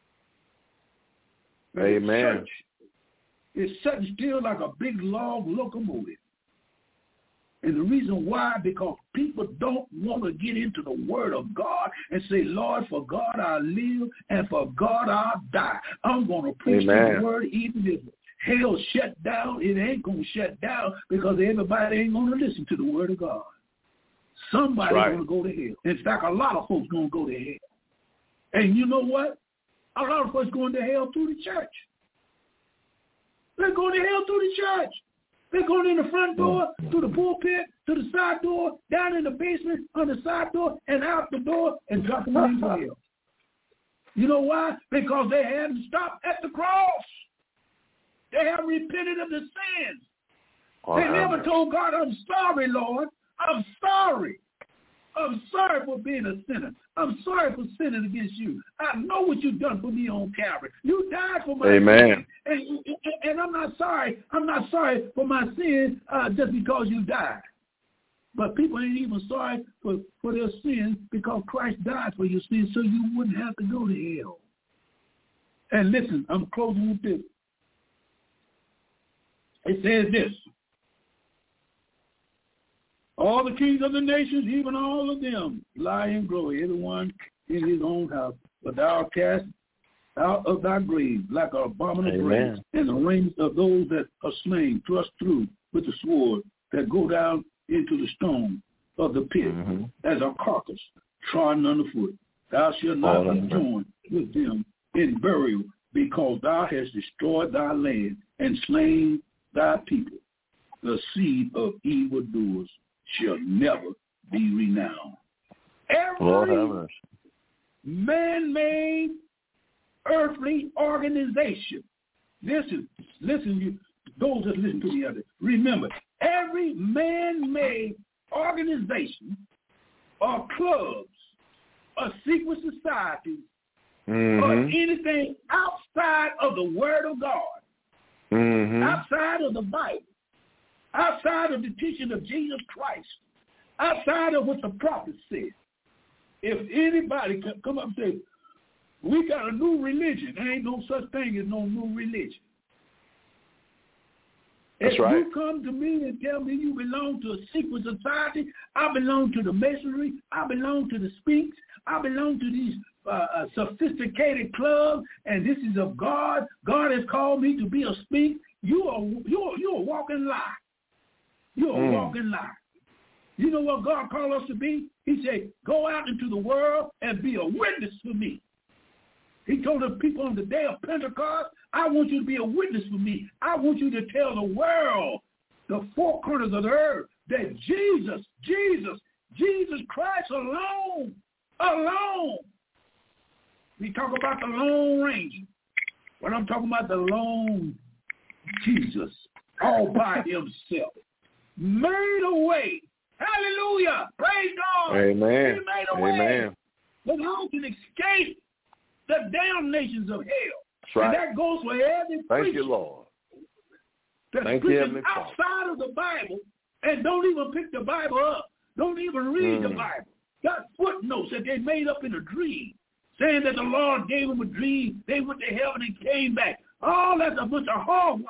Amen. It's sitting still like a big log locomotive. And the reason why, because people don't want to get into the word of God and say, Lord, for God I live and for God I die. I'm going to preach the word even if hell shut down. It ain't going to shut down because everybody ain't going to listen to the word of God. Somebody's right. going to go to hell. In fact, a lot of folks going to go to hell. And you know what? A lot of folks going to hell through the church. They're going to hell through the church. They're going in the front door, through the pulpit, to the side door, down in the basement, on the side door, and out the door, and dropping them into hell. You know why? Because they hadn't stopped at the cross. They haven't repented of the sins. Oh, they never told God, I'm sorry, Lord. I'm sorry. I'm sorry for being a sinner. I'm sorry for sinning against you. I know what you've done for me on Calvary. You died for my Amen. sin. And, and, and I'm not sorry. I'm not sorry for my sin uh, just because you died. But people ain't even sorry for, for their sins because Christ died for your sins so you wouldn't have to go to hell. And listen, I'm closing with this. It says this. All the kings of the nations, even all of them, lie in glory, everyone in his own house. But thou cast out of thy grave like an abominable grave, and the reins of those that are slain thrust through with the sword that go down into the stone of the pit mm-hmm. as a carcass trodden underfoot. Thou shalt not be joined with them in burial, because thou hast destroyed thy land and slain thy people. The seed of evildoers shall never be renowned. Every man-made earthly organization. Listen, listen, you, those that listen to the other. Remember, every man-made organization or clubs or secret societies mm-hmm. or anything outside of the Word of God, mm-hmm. outside of the Bible, outside of the teaching of Jesus Christ, outside of what the prophet said. If anybody can come up and say, we got a new religion, there ain't no such thing as no new religion. That's if right. you come to me and tell me you belong to a secret society, I belong to the Masonry, I belong to the Sphinx, I belong to these uh, uh, sophisticated clubs, and this is of God, God has called me to be a Sphinx, you are, you're, you're a walking lie. You're a mm. walking lie. You know what God called us to be? He said, go out into the world and be a witness for me. He told the people on the day of Pentecost, I want you to be a witness for me. I want you to tell the world, the four corners of the earth, that Jesus, Jesus, Jesus Christ alone, alone. We talk about the Lone Ranger, but I'm talking about the lone Jesus, all by himself, made a way. Hallelujah. Praise God. Amen. He made a way. Amen. But how can escape the damnations of hell? That's right. And that goes for every Thank preacher you, Lord. that's Thank preaching you, outside of the Bible and don't even pick the Bible up, don't even read mm. the Bible. Got footnotes that they made up in a dream, saying that the Lord gave them a dream, they went to heaven and came back. All that's a bunch of hogwash.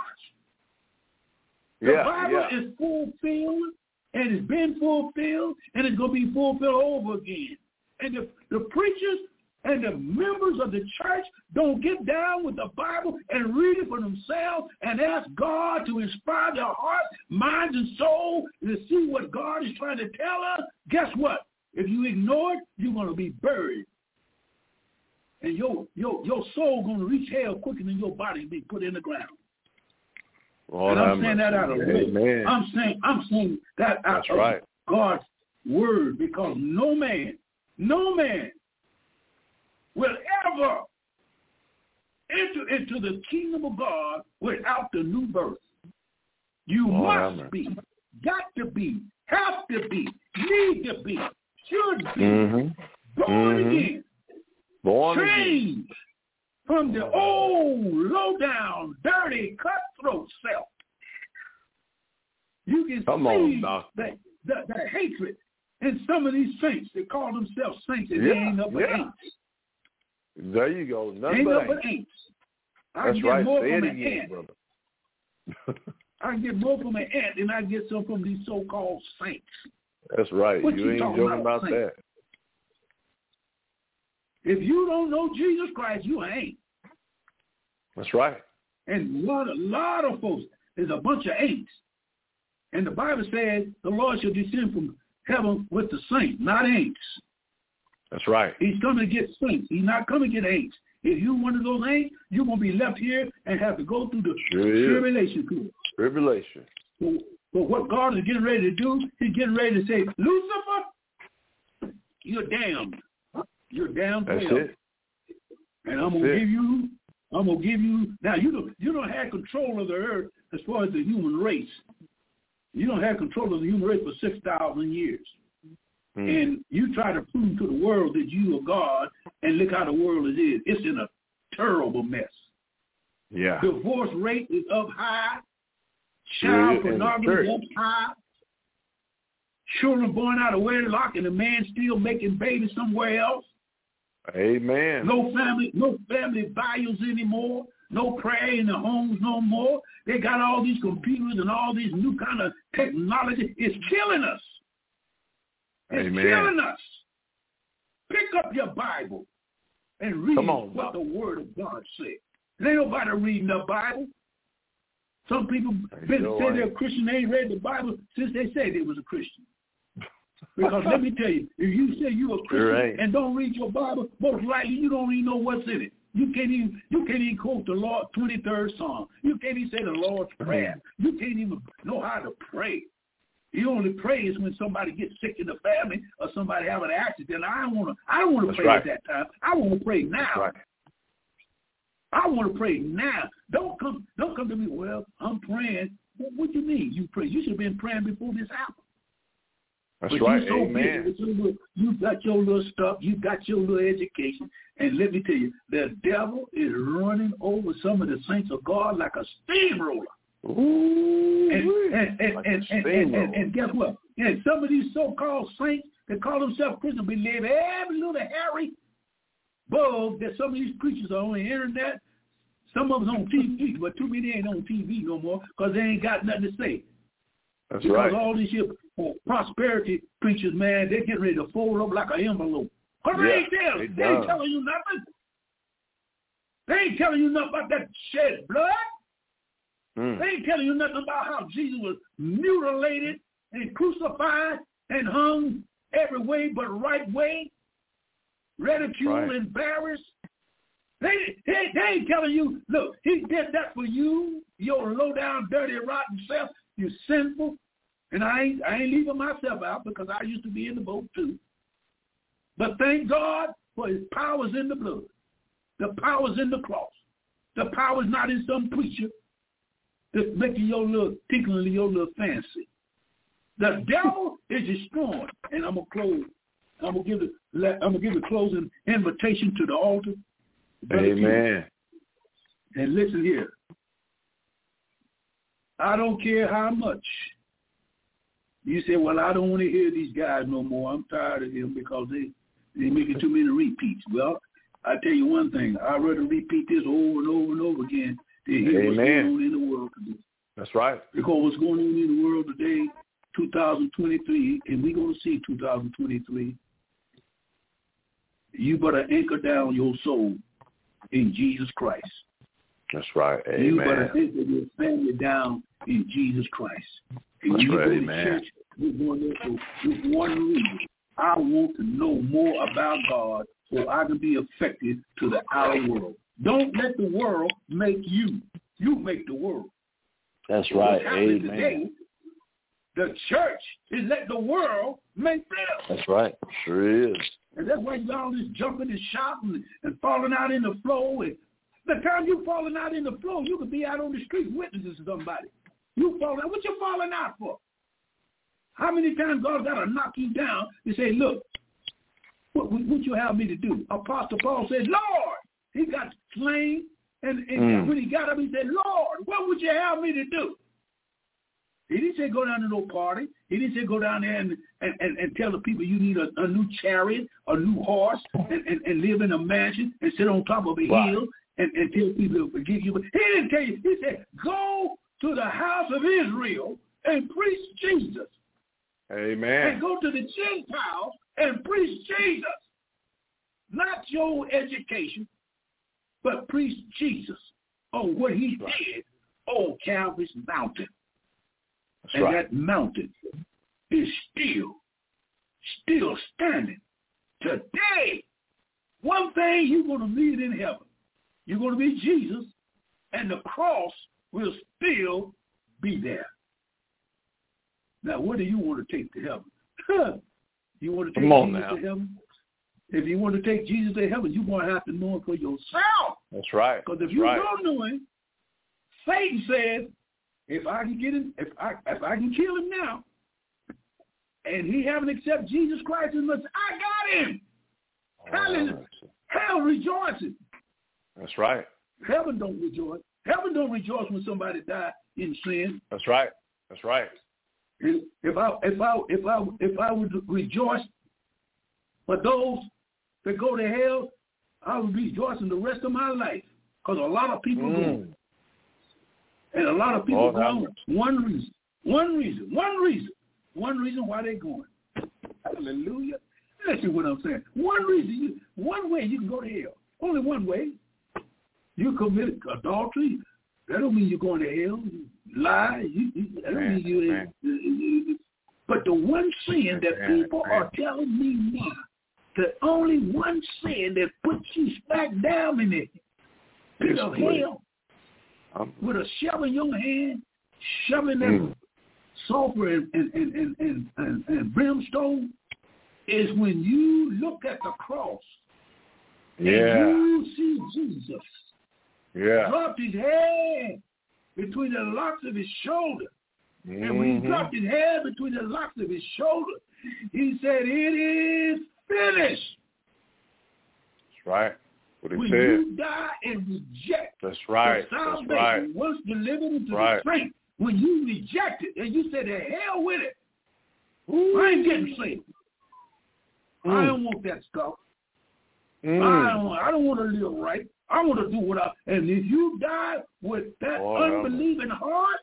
The yeah, Bible yeah. is fulfilled, and it's been fulfilled, and it's going to be fulfilled over again. And the, the preachers and the members of the church don't get down with the Bible and read it for themselves and ask God to inspire their hearts, minds, and soul to see what God is trying to tell us, guess what? If you ignore it, you're going to be buried. And your your your soul going to reach hell quicker than your body be put in the ground. Lord, and I'm saying that out of Amen. I'm saying I'm saying that out That's of right. God's word, because no man, no man will ever enter into the kingdom of God without the new birth. You Lord, must be, got to be, have to be, need to be, should be mm-hmm. born mm-hmm. again. Born Change again. from the old, low-down, dirty, cutthroat self. You can Come see on, the, the, the hatred in some of these saints. They call themselves saints, and yeah, they ain't up but yeah. ain'ts. There you go. Nothing Ain't but up but ain'ts. I That's can get right. more Say from it an again, ant. brother. I can get more from an ant than I get some from these so-called saints. That's right. What you you ain't talking joking about, about saints? that. If you don't know Jesus Christ, you ain't. That's right. And a lot, a lot of folks, there's a bunch of ain'ts. And the Bible says the Lord shall descend from heaven with the saints, not ain'ts. That's right. He's coming to get saints. He's not coming to get ain'ts. If you're one of those ain'ts, you're going to be left here and have to go through the sure tribulation period. Tribulation. But, but what God is getting ready to do, he's getting ready to say, Lucifer, you're damned. You're damned That's forever. it. And I'm going to give you, I'm going to give you, now you don't, you don't have control of the earth as far as the human race. You don't have control of the human race for six thousand years. Mm. And you try to prove to the world that you are God, and look how the world is. It's in a terrible mess. Yeah. Divorce rate is up high. Child pornography is up high. Children born out of wedlock, and the man still making babies somewhere else. Amen. No family, no family values anymore. No prayer in the homes no more. They got all these computers and all these new kind of technology. It's killing us. It's Amen. killing us. Pick up your Bible and read on, what Bob. the Word of God said. There ain't nobody reading the Bible. Some people been, say they're a Christian, they ain't read the Bible since they said they was a Christian. Because let me tell you, if you say you're a Christian right. and don't read your Bible, most likely you don't even know what's in it. You can't even you can't even quote the Lord twenty-third Psalm. You can't even say the Lord's Prayer. You can't even know how to pray. You only pray is when somebody gets sick in the family or somebody have an accident. I don't want to. I don't want to pray right. at that time. I want to pray now. That's right. I want to pray now. Don't come Don't come to me, well, I'm praying. What, what do you mean you pray? You should have been praying before this happened. That's but right. So Amen. Little, you got your little stuff. You got your little education. And let me tell you, the devil is running over some of the saints of God like a steamroller. Ooh, and, and, and, like and, and, and, and, and guess what? And some of these so-called saints that call themselves Christians believe every little hairy bug that some of these preachers are on the internet. Some of them on T V, but too many ain't on T V no more because they ain't got nothing to say. That's because right. all these here prosperity preachers, man, they're getting ready to fold up like an envelope. Because Yeah, they ain't telling, they ain't telling you nothing. They ain't telling you nothing about that shed blood. Mm. They ain't telling you nothing about how Jesus was mutilated and crucified and hung every way but right way, ridiculed right. and embarrassed. They, they, they ain't telling you, look, he did that for you, your low-down, dirty, rotten self. You're sinful. And I ain't, I ain't leaving myself out because I used to be in the boat too. But thank God for his powers in the blood. The power's in the cross. The power's not in some preacher that's making your little, tickling your little fancy. The devil is destroyed. And I'm gonna close. I'm gonna give it. I'm gonna give a closing invitation to the altar. Amen. And listen here. I don't care how much. You say, well, I don't want to hear these guys no more. I'm tired of them because they they making too many repeats. Well, I tell you one thing. I'd rather repeat this over and over and over again than hear Amen. what's going on in the world today. That's right. Because what's going on in the world today, two thousand twenty-three, and we're going to see two thousand twenty-three, you better anchor down your soul in Jesus Christ. That's right. Amen. You better anchor your family down in Jesus Christ. And That's you right. go to Amen. church, we're going there for just one reason. I want to know more about God so I can be effective to the outer world. Don't let the world make you. You make the world. That's so right. Amen. Today, the church is let the world make them. That's right. Sure is. And that's why you got all this jumping and shouting and falling out in the flow. And the time you falling out in the flow, you could be out on the street witnessing to somebody. You falling out. What you falling out for? How many times God got to knock you down and say, look, what would you have me to do? Apostle Paul said, Lord. He got slain, and, and mm. when he got up, he said, Lord, what would you have me to do? He didn't say go down to no party. He didn't say go down there and, and, and, and tell the people you need a, a new chariot, a new horse, and, and, and live in a mansion and sit on top of a wow. hill and, and tell people to forgive you. But he didn't tell you. He said, go to the house of Israel and preach Jesus. Amen. And go to the Gentiles and preach Jesus. Not your education, but preach Jesus on what he right. did on Calvary's mountain. That's and right. that mountain is still, still standing. Today, one thing you're going to meet in heaven, you're going to meet Jesus, and the cross will still be there. Now, what do you want to take to heaven? You want to take Jesus now. to heaven? If you want to take Jesus to heaven, you're going to have to know him for yourself. That's right. Because if That's you right. don't know him, Satan says, if I can get him, if I if I can kill him now, and he haven't accepted Jesus Christ as much, I got him. Oh, Hallelujah. Hell rejoicing. That's right. Heaven don't rejoice. Heaven don't rejoice when somebody died in sin. That's right. That's right. If I if I if I if I would rejoice for those that go to hell, I would be rejoicing the rest of my life. Because a lot of people mm. go. And a lot of people oh, go one reason. One reason. One reason. One reason why they're going. Hallelujah. Listen what I'm saying. One reason you one way you can go to hell. Only one way. You commit adultery. That don't mean you're going to hell. You lie. You, you, that don't mean you, you, you, you. But the one sin that people are telling me now, the only one sin that puts you smack down in it, pit of hell, um, with a shovel in your hand, shoving that mm. sulfur and, and, and, and, and, and, and brimstone, is when you look at the cross yeah. and you see Jesus. Yeah. dropped his head between the locks of his shoulder. Mm-hmm. And when he dropped his head between the locks of his shoulder, he said, it is finished. That's right. What he when said. you die and reject That's right. the salvation, That's right. once delivered into right. the strength, when you reject it and you say, the hell with it, Ooh. I ain't getting saved. Mm. I don't want that stuff. Mm. I don't. I don't want to live right. I want to do what I. And if you die with that oh, unbelieving yeah. heart,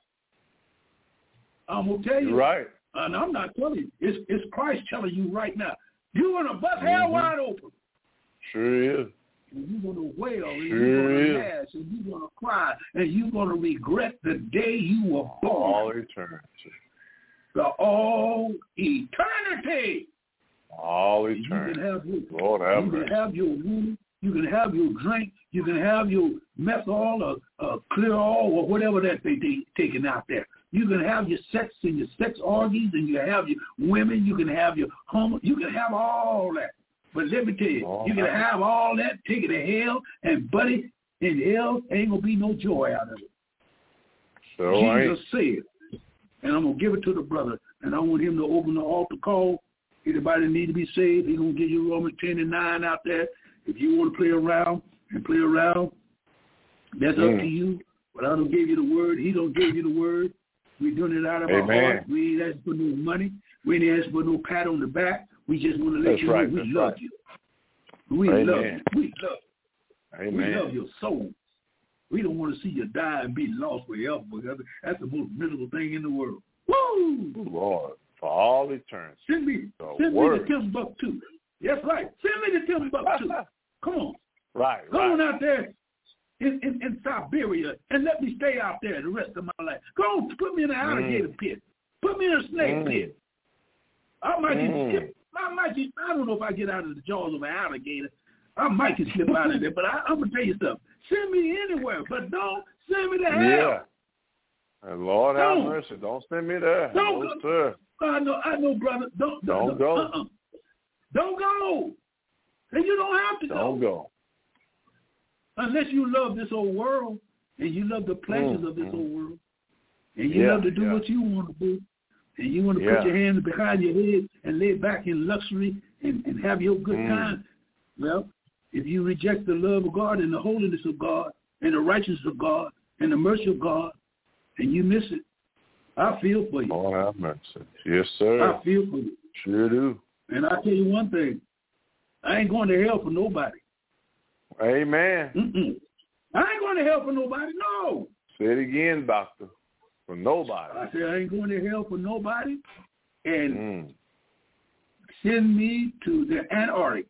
I'm gonna tell you. You're right. And I'm not telling you. It's it's Christ telling you right now. You're gonna bust mm-hmm. hell wide open. Sure is. And you're gonna wail and sure you're gonna lash and you're gonna cry and you're gonna regret the day you were born. All eternity. The all eternity. All eternity. You can have your, Lord have you can have your woman, you can have your drink, you can have your methanol or uh, clear all or whatever that they they taking out there. You can have your sex and your sex orgies, and you have your women. You can have your homo. You can have all that. But let me tell you, all you can right. have all that, take it to hell, and buddy, in hell ain't gonna be no joy out of it. So Jesus said, and I'm gonna give it to the brother, and I want him to open the altar call. Anybody need to be saved, he's going to give you Romans ten and nine out there. If you want to play around and play around, that's mm. up to you. But I don't give you the word. He don't give you the word. We're doing it out of Amen. our heart. We ain't asking for no money. We ain't asking for no pat on the back. We just want to let that's you right. know we that's love right. you. We Amen. love you. We love you. Amen. We love your soul. We don't want to see you die and be lost forever. Because that's the most miserable thing in the world. Woo! Lord. For all eternity. Send me, the send word. me to Timbuktu. Yes, right. Send me to Timbuktu. Come on. Right, Go right. on out there in, in, in Siberia and let me stay out there the rest of my life. Go on, put me in an alligator mm. pit. Put me in a snake mm. pit. I might mm. get, I might get, I don't know if I get out of the jaws of an alligator. I might get slip out of there, but I, I'm going to tell you something. Send me anywhere, but don't send me to hell. Yeah. And Lord have don't. mercy. Don't send me there. Don't no, go. I know, I know, brother. Don't, don't, don't go. Uh-uh. Don't go. And you don't have to don't go. go. Unless you love this old world and you love the pleasures mm, of this mm. old world and you yeah, love to do yeah. what you want to do and you want to yeah. put your hands behind your head and lay back in luxury and, and have your good mm. time. Well, if you reject the love of God and the holiness of God and the righteousness of God and the mercy of God and you miss it, I feel for you. Lord have mercy. Yes, sir. I feel for you. Sure do. And I'll tell you one thing. I ain't going to hell for nobody. Amen. Mm-mm. I ain't going to hell for nobody, no. Say it again, doctor. For nobody. I said I ain't going to hell for nobody. And mm. send me to the Antarctic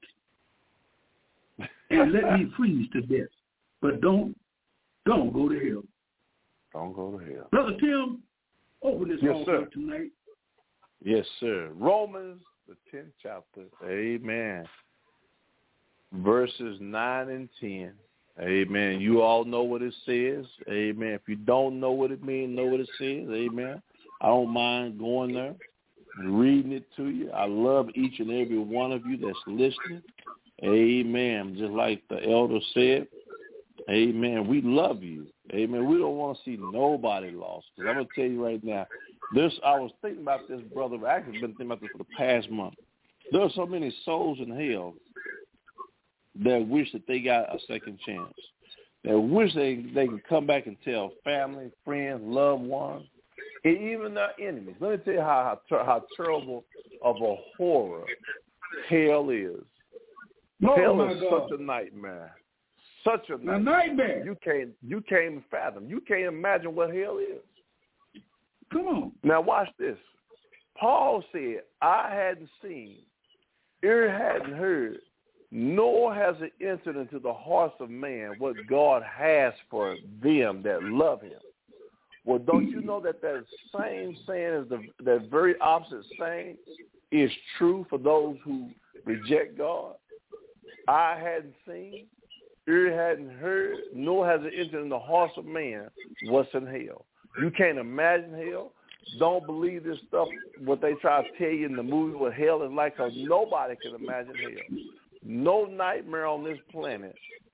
and let me freeze to death. But don't, don't go to hell. Don't go to hell. Brother Tim, open this yes, altar sir. tonight. Yes, sir. Romans, the tenth chapter. Amen. Verses nine and ten. Amen. You all know what it says. Amen. If you don't know what it means, know what it says. Amen. I don't mind going there, reading it to you. I love each and every one of you that's listening. Amen. Just like the elder said. Amen. We love you. Amen. We don't want to see nobody lost. Because I'm going to tell you right now, this, I was thinking about this, brother. I've actually been thinking about this for the past month. There are so many souls in hell that wish that they got a second chance. That wish they, they could come back and tell family, friends, loved ones, and even their enemies. Let me tell you how, how, how terrible of a horror hell is. Oh, hell is God. such a nightmare. Such a nightmare. A nightmare. You can't you can't fathom. You can't imagine what hell is. Come on. Now watch this. Paul said, I hadn't seen, ear hadn't heard, nor has it entered into the hearts of man what God has for them that love him. Well, don't you know that that same saying is the that very opposite saying is true for those who reject God? I hadn't seen, ear hadn't heard, nor has it entered in the hearts of man what's in hell. You can't imagine hell. Don't believe this stuff, what they try to tell you in the movie what hell is like, because nobody can imagine hell. No nightmare on this planet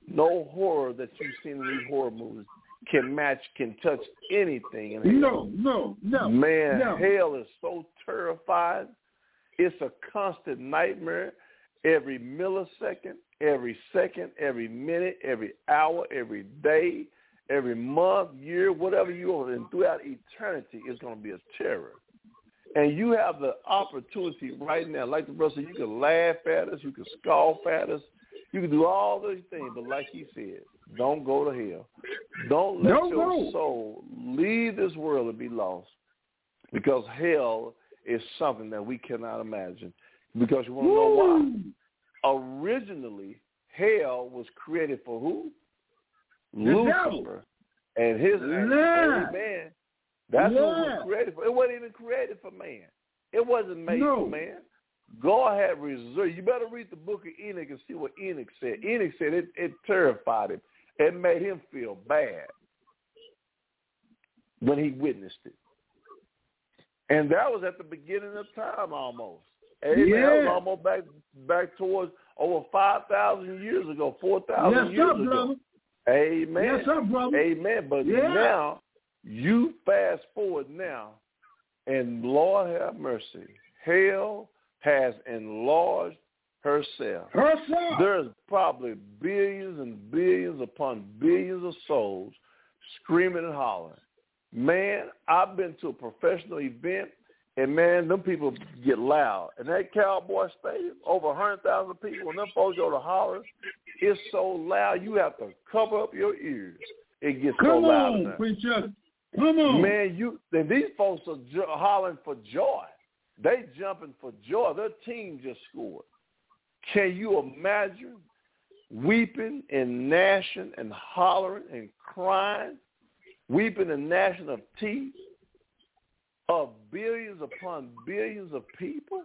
No horror that you've seen in these horror movies can match, can touch anything in hell. No, no, no. Man, no. hell is so terrifying. It's a constant nightmare every millisecond, every second, every minute, every hour, every day, every month, year, whatever you are, and throughout eternity, it's going to be a terror. And you have the opportunity right now, like the brother said, you can laugh at us, you can scoff at us, you can do all those things, but like he said, don't go to hell. Don't let no, your no. soul leave this world and be lost, because hell is something that we cannot imagine. Because you want to know why? Originally, hell was created for who? The Lucifer devil. and his yeah. amen. That's yeah. what it was created for. It wasn't even created for man. It wasn't made no. for man. God had reserved. You better read the book of Enoch and see what Enoch said. Enoch said it, it terrified him. It made him feel bad when he witnessed it. And that was at the beginning of time almost. Amen. Yeah. That was almost back back towards over five thousand years ago, four thousand yes, years up, ago. Brother. Amen. Yes, sir, brother. Amen. But yeah. now, you fast forward now, and Lord have mercy, hell has enlarged herself. Herself. There's probably billions and billions upon billions of souls screaming and hollering. Man, I've been to a professional event, and, man, them people get loud. And that Cowboy Stadium, over one hundred thousand people, when them folks go to holler, it's so loud you have to cover up your ears. It gets Come so loud. on, now. preacher. Come on. Man, you and these folks are jo- hollering for joy. They jumping for joy. Their team just scored. Can you imagine weeping and gnashing and hollering and crying, weeping and gnashing of teeth of billions upon billions of people,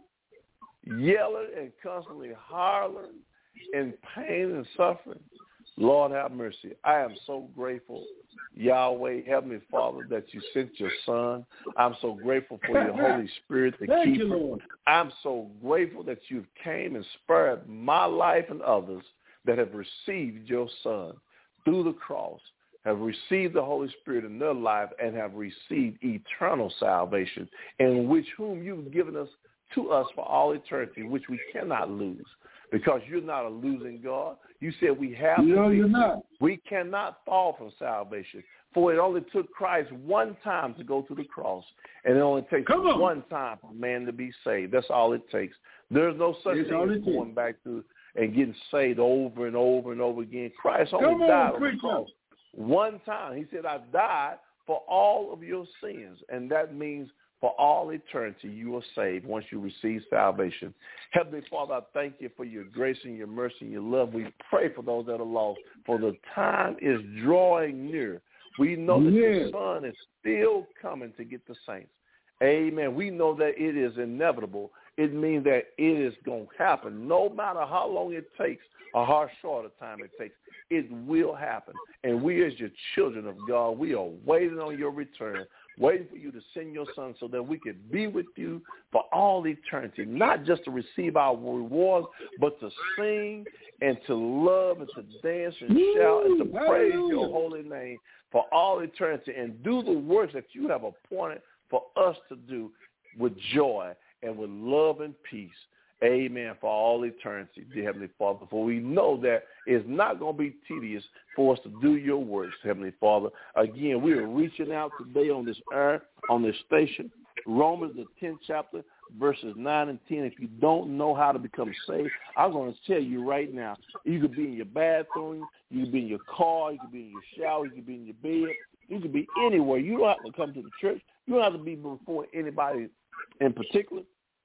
yelling and constantly hollering in pain and suffering? Lord have mercy. I am so grateful, Yahweh, Heavenly Father, that you sent your Son. I'm so grateful for your Holy Spirit, the Thank keeper. you, Lord. I'm so grateful that you've came and spared my life and others that have received your Son through the cross, have received the Holy Spirit in their life, and have received eternal salvation, in which whom you've given us to us for all eternity, which we cannot lose. Because you're not a losing God. You said we have no, to be. You're not. We cannot fall from salvation. For it only took Christ one time to go to the cross. And it only takes Come on. one time for man to be saved. That's all it takes. There's no such It's thing as going back to and getting saved over and over and over again. Christ only Come on, died on the preacher. cross one time. He said, I died for all of your sins. And that means for all eternity, you are saved once you receive salvation. Heavenly Father, I thank you for your grace and your mercy and your love. We pray for those that are lost, for the time is drawing near. We know that yes. your Son is still coming to get the saints. Amen. We know that it is inevitable. It means that it is going to happen. No matter how long it takes or how short a time it takes, it will happen. And we as your children of God, we are waiting on your return, waiting for you to send your Son so that we could be with you for all eternity, not just to receive our rewards, but to sing and to love and to dance and Woo, shout and to praise hallelujah. your holy name for all eternity and do the works that you have appointed for us to do with joy and with love and peace. Amen, for all eternity, dear Heavenly Father. For we know that it's not going to be tedious for us to do your works, Heavenly Father. Again, we are reaching out today on this earth, on this station, Romans, the tenth chapter, verses nine and ten. If you don't know how to become saved, I'm going to tell you right now. You could be in your bathroom, you could be in your car, you could be in your shower, you could be in your bed, you could be anywhere. You don't have to come to the church. You don't have to be before anybody in particular.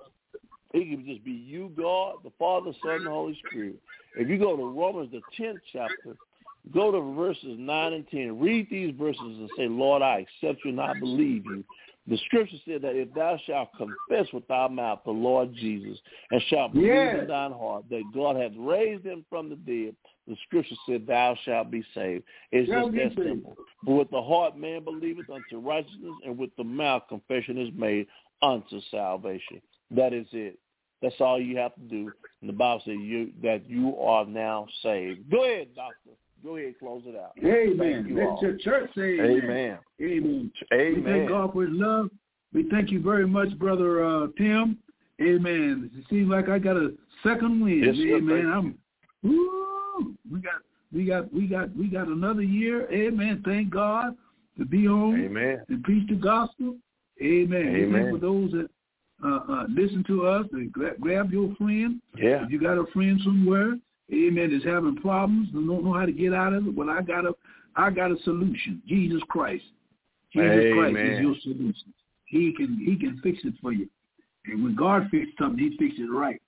It can just be you, God, the Father, Son, and the Holy Spirit. If you go to Romans, the tenth chapter, go to verses nine and ten. Read these verses and say, Lord, I accept you and I believe you. The scripture said that if thou shalt confess with thy mouth the Lord Jesus and shalt believe yes. in thine heart that God hath raised him from the dead, the scripture said thou shalt be saved. It's Shall just that saved. simple. For with the heart man believeth unto righteousness, and with the mouth confession is made unto salvation. That is it. That's all you have to do. And the Bible says you, that you are now saved. Go ahead, doctor. Go ahead, close it out. Amen. Let all. your church say amen. Amen. Amen. We thank God for his love. We thank you very much, Brother uh, Tim. Amen. It seems like I got a second win. Yes, Amen. sir, I'm woo, we got we got we got we got another year. Amen. Thank God to be on Amen. and preach the gospel. Amen. Amen. Amen. For those that uh, uh, listen to us, and gra- grab your friend. Yeah. If you got a friend somewhere, amen, that's having problems and don't know how to get out of it, well, I got a I got a solution. Jesus Christ. Jesus Amen. Christ is your solution. He can he can fix it for you. And when God fixes something, he fixes it right.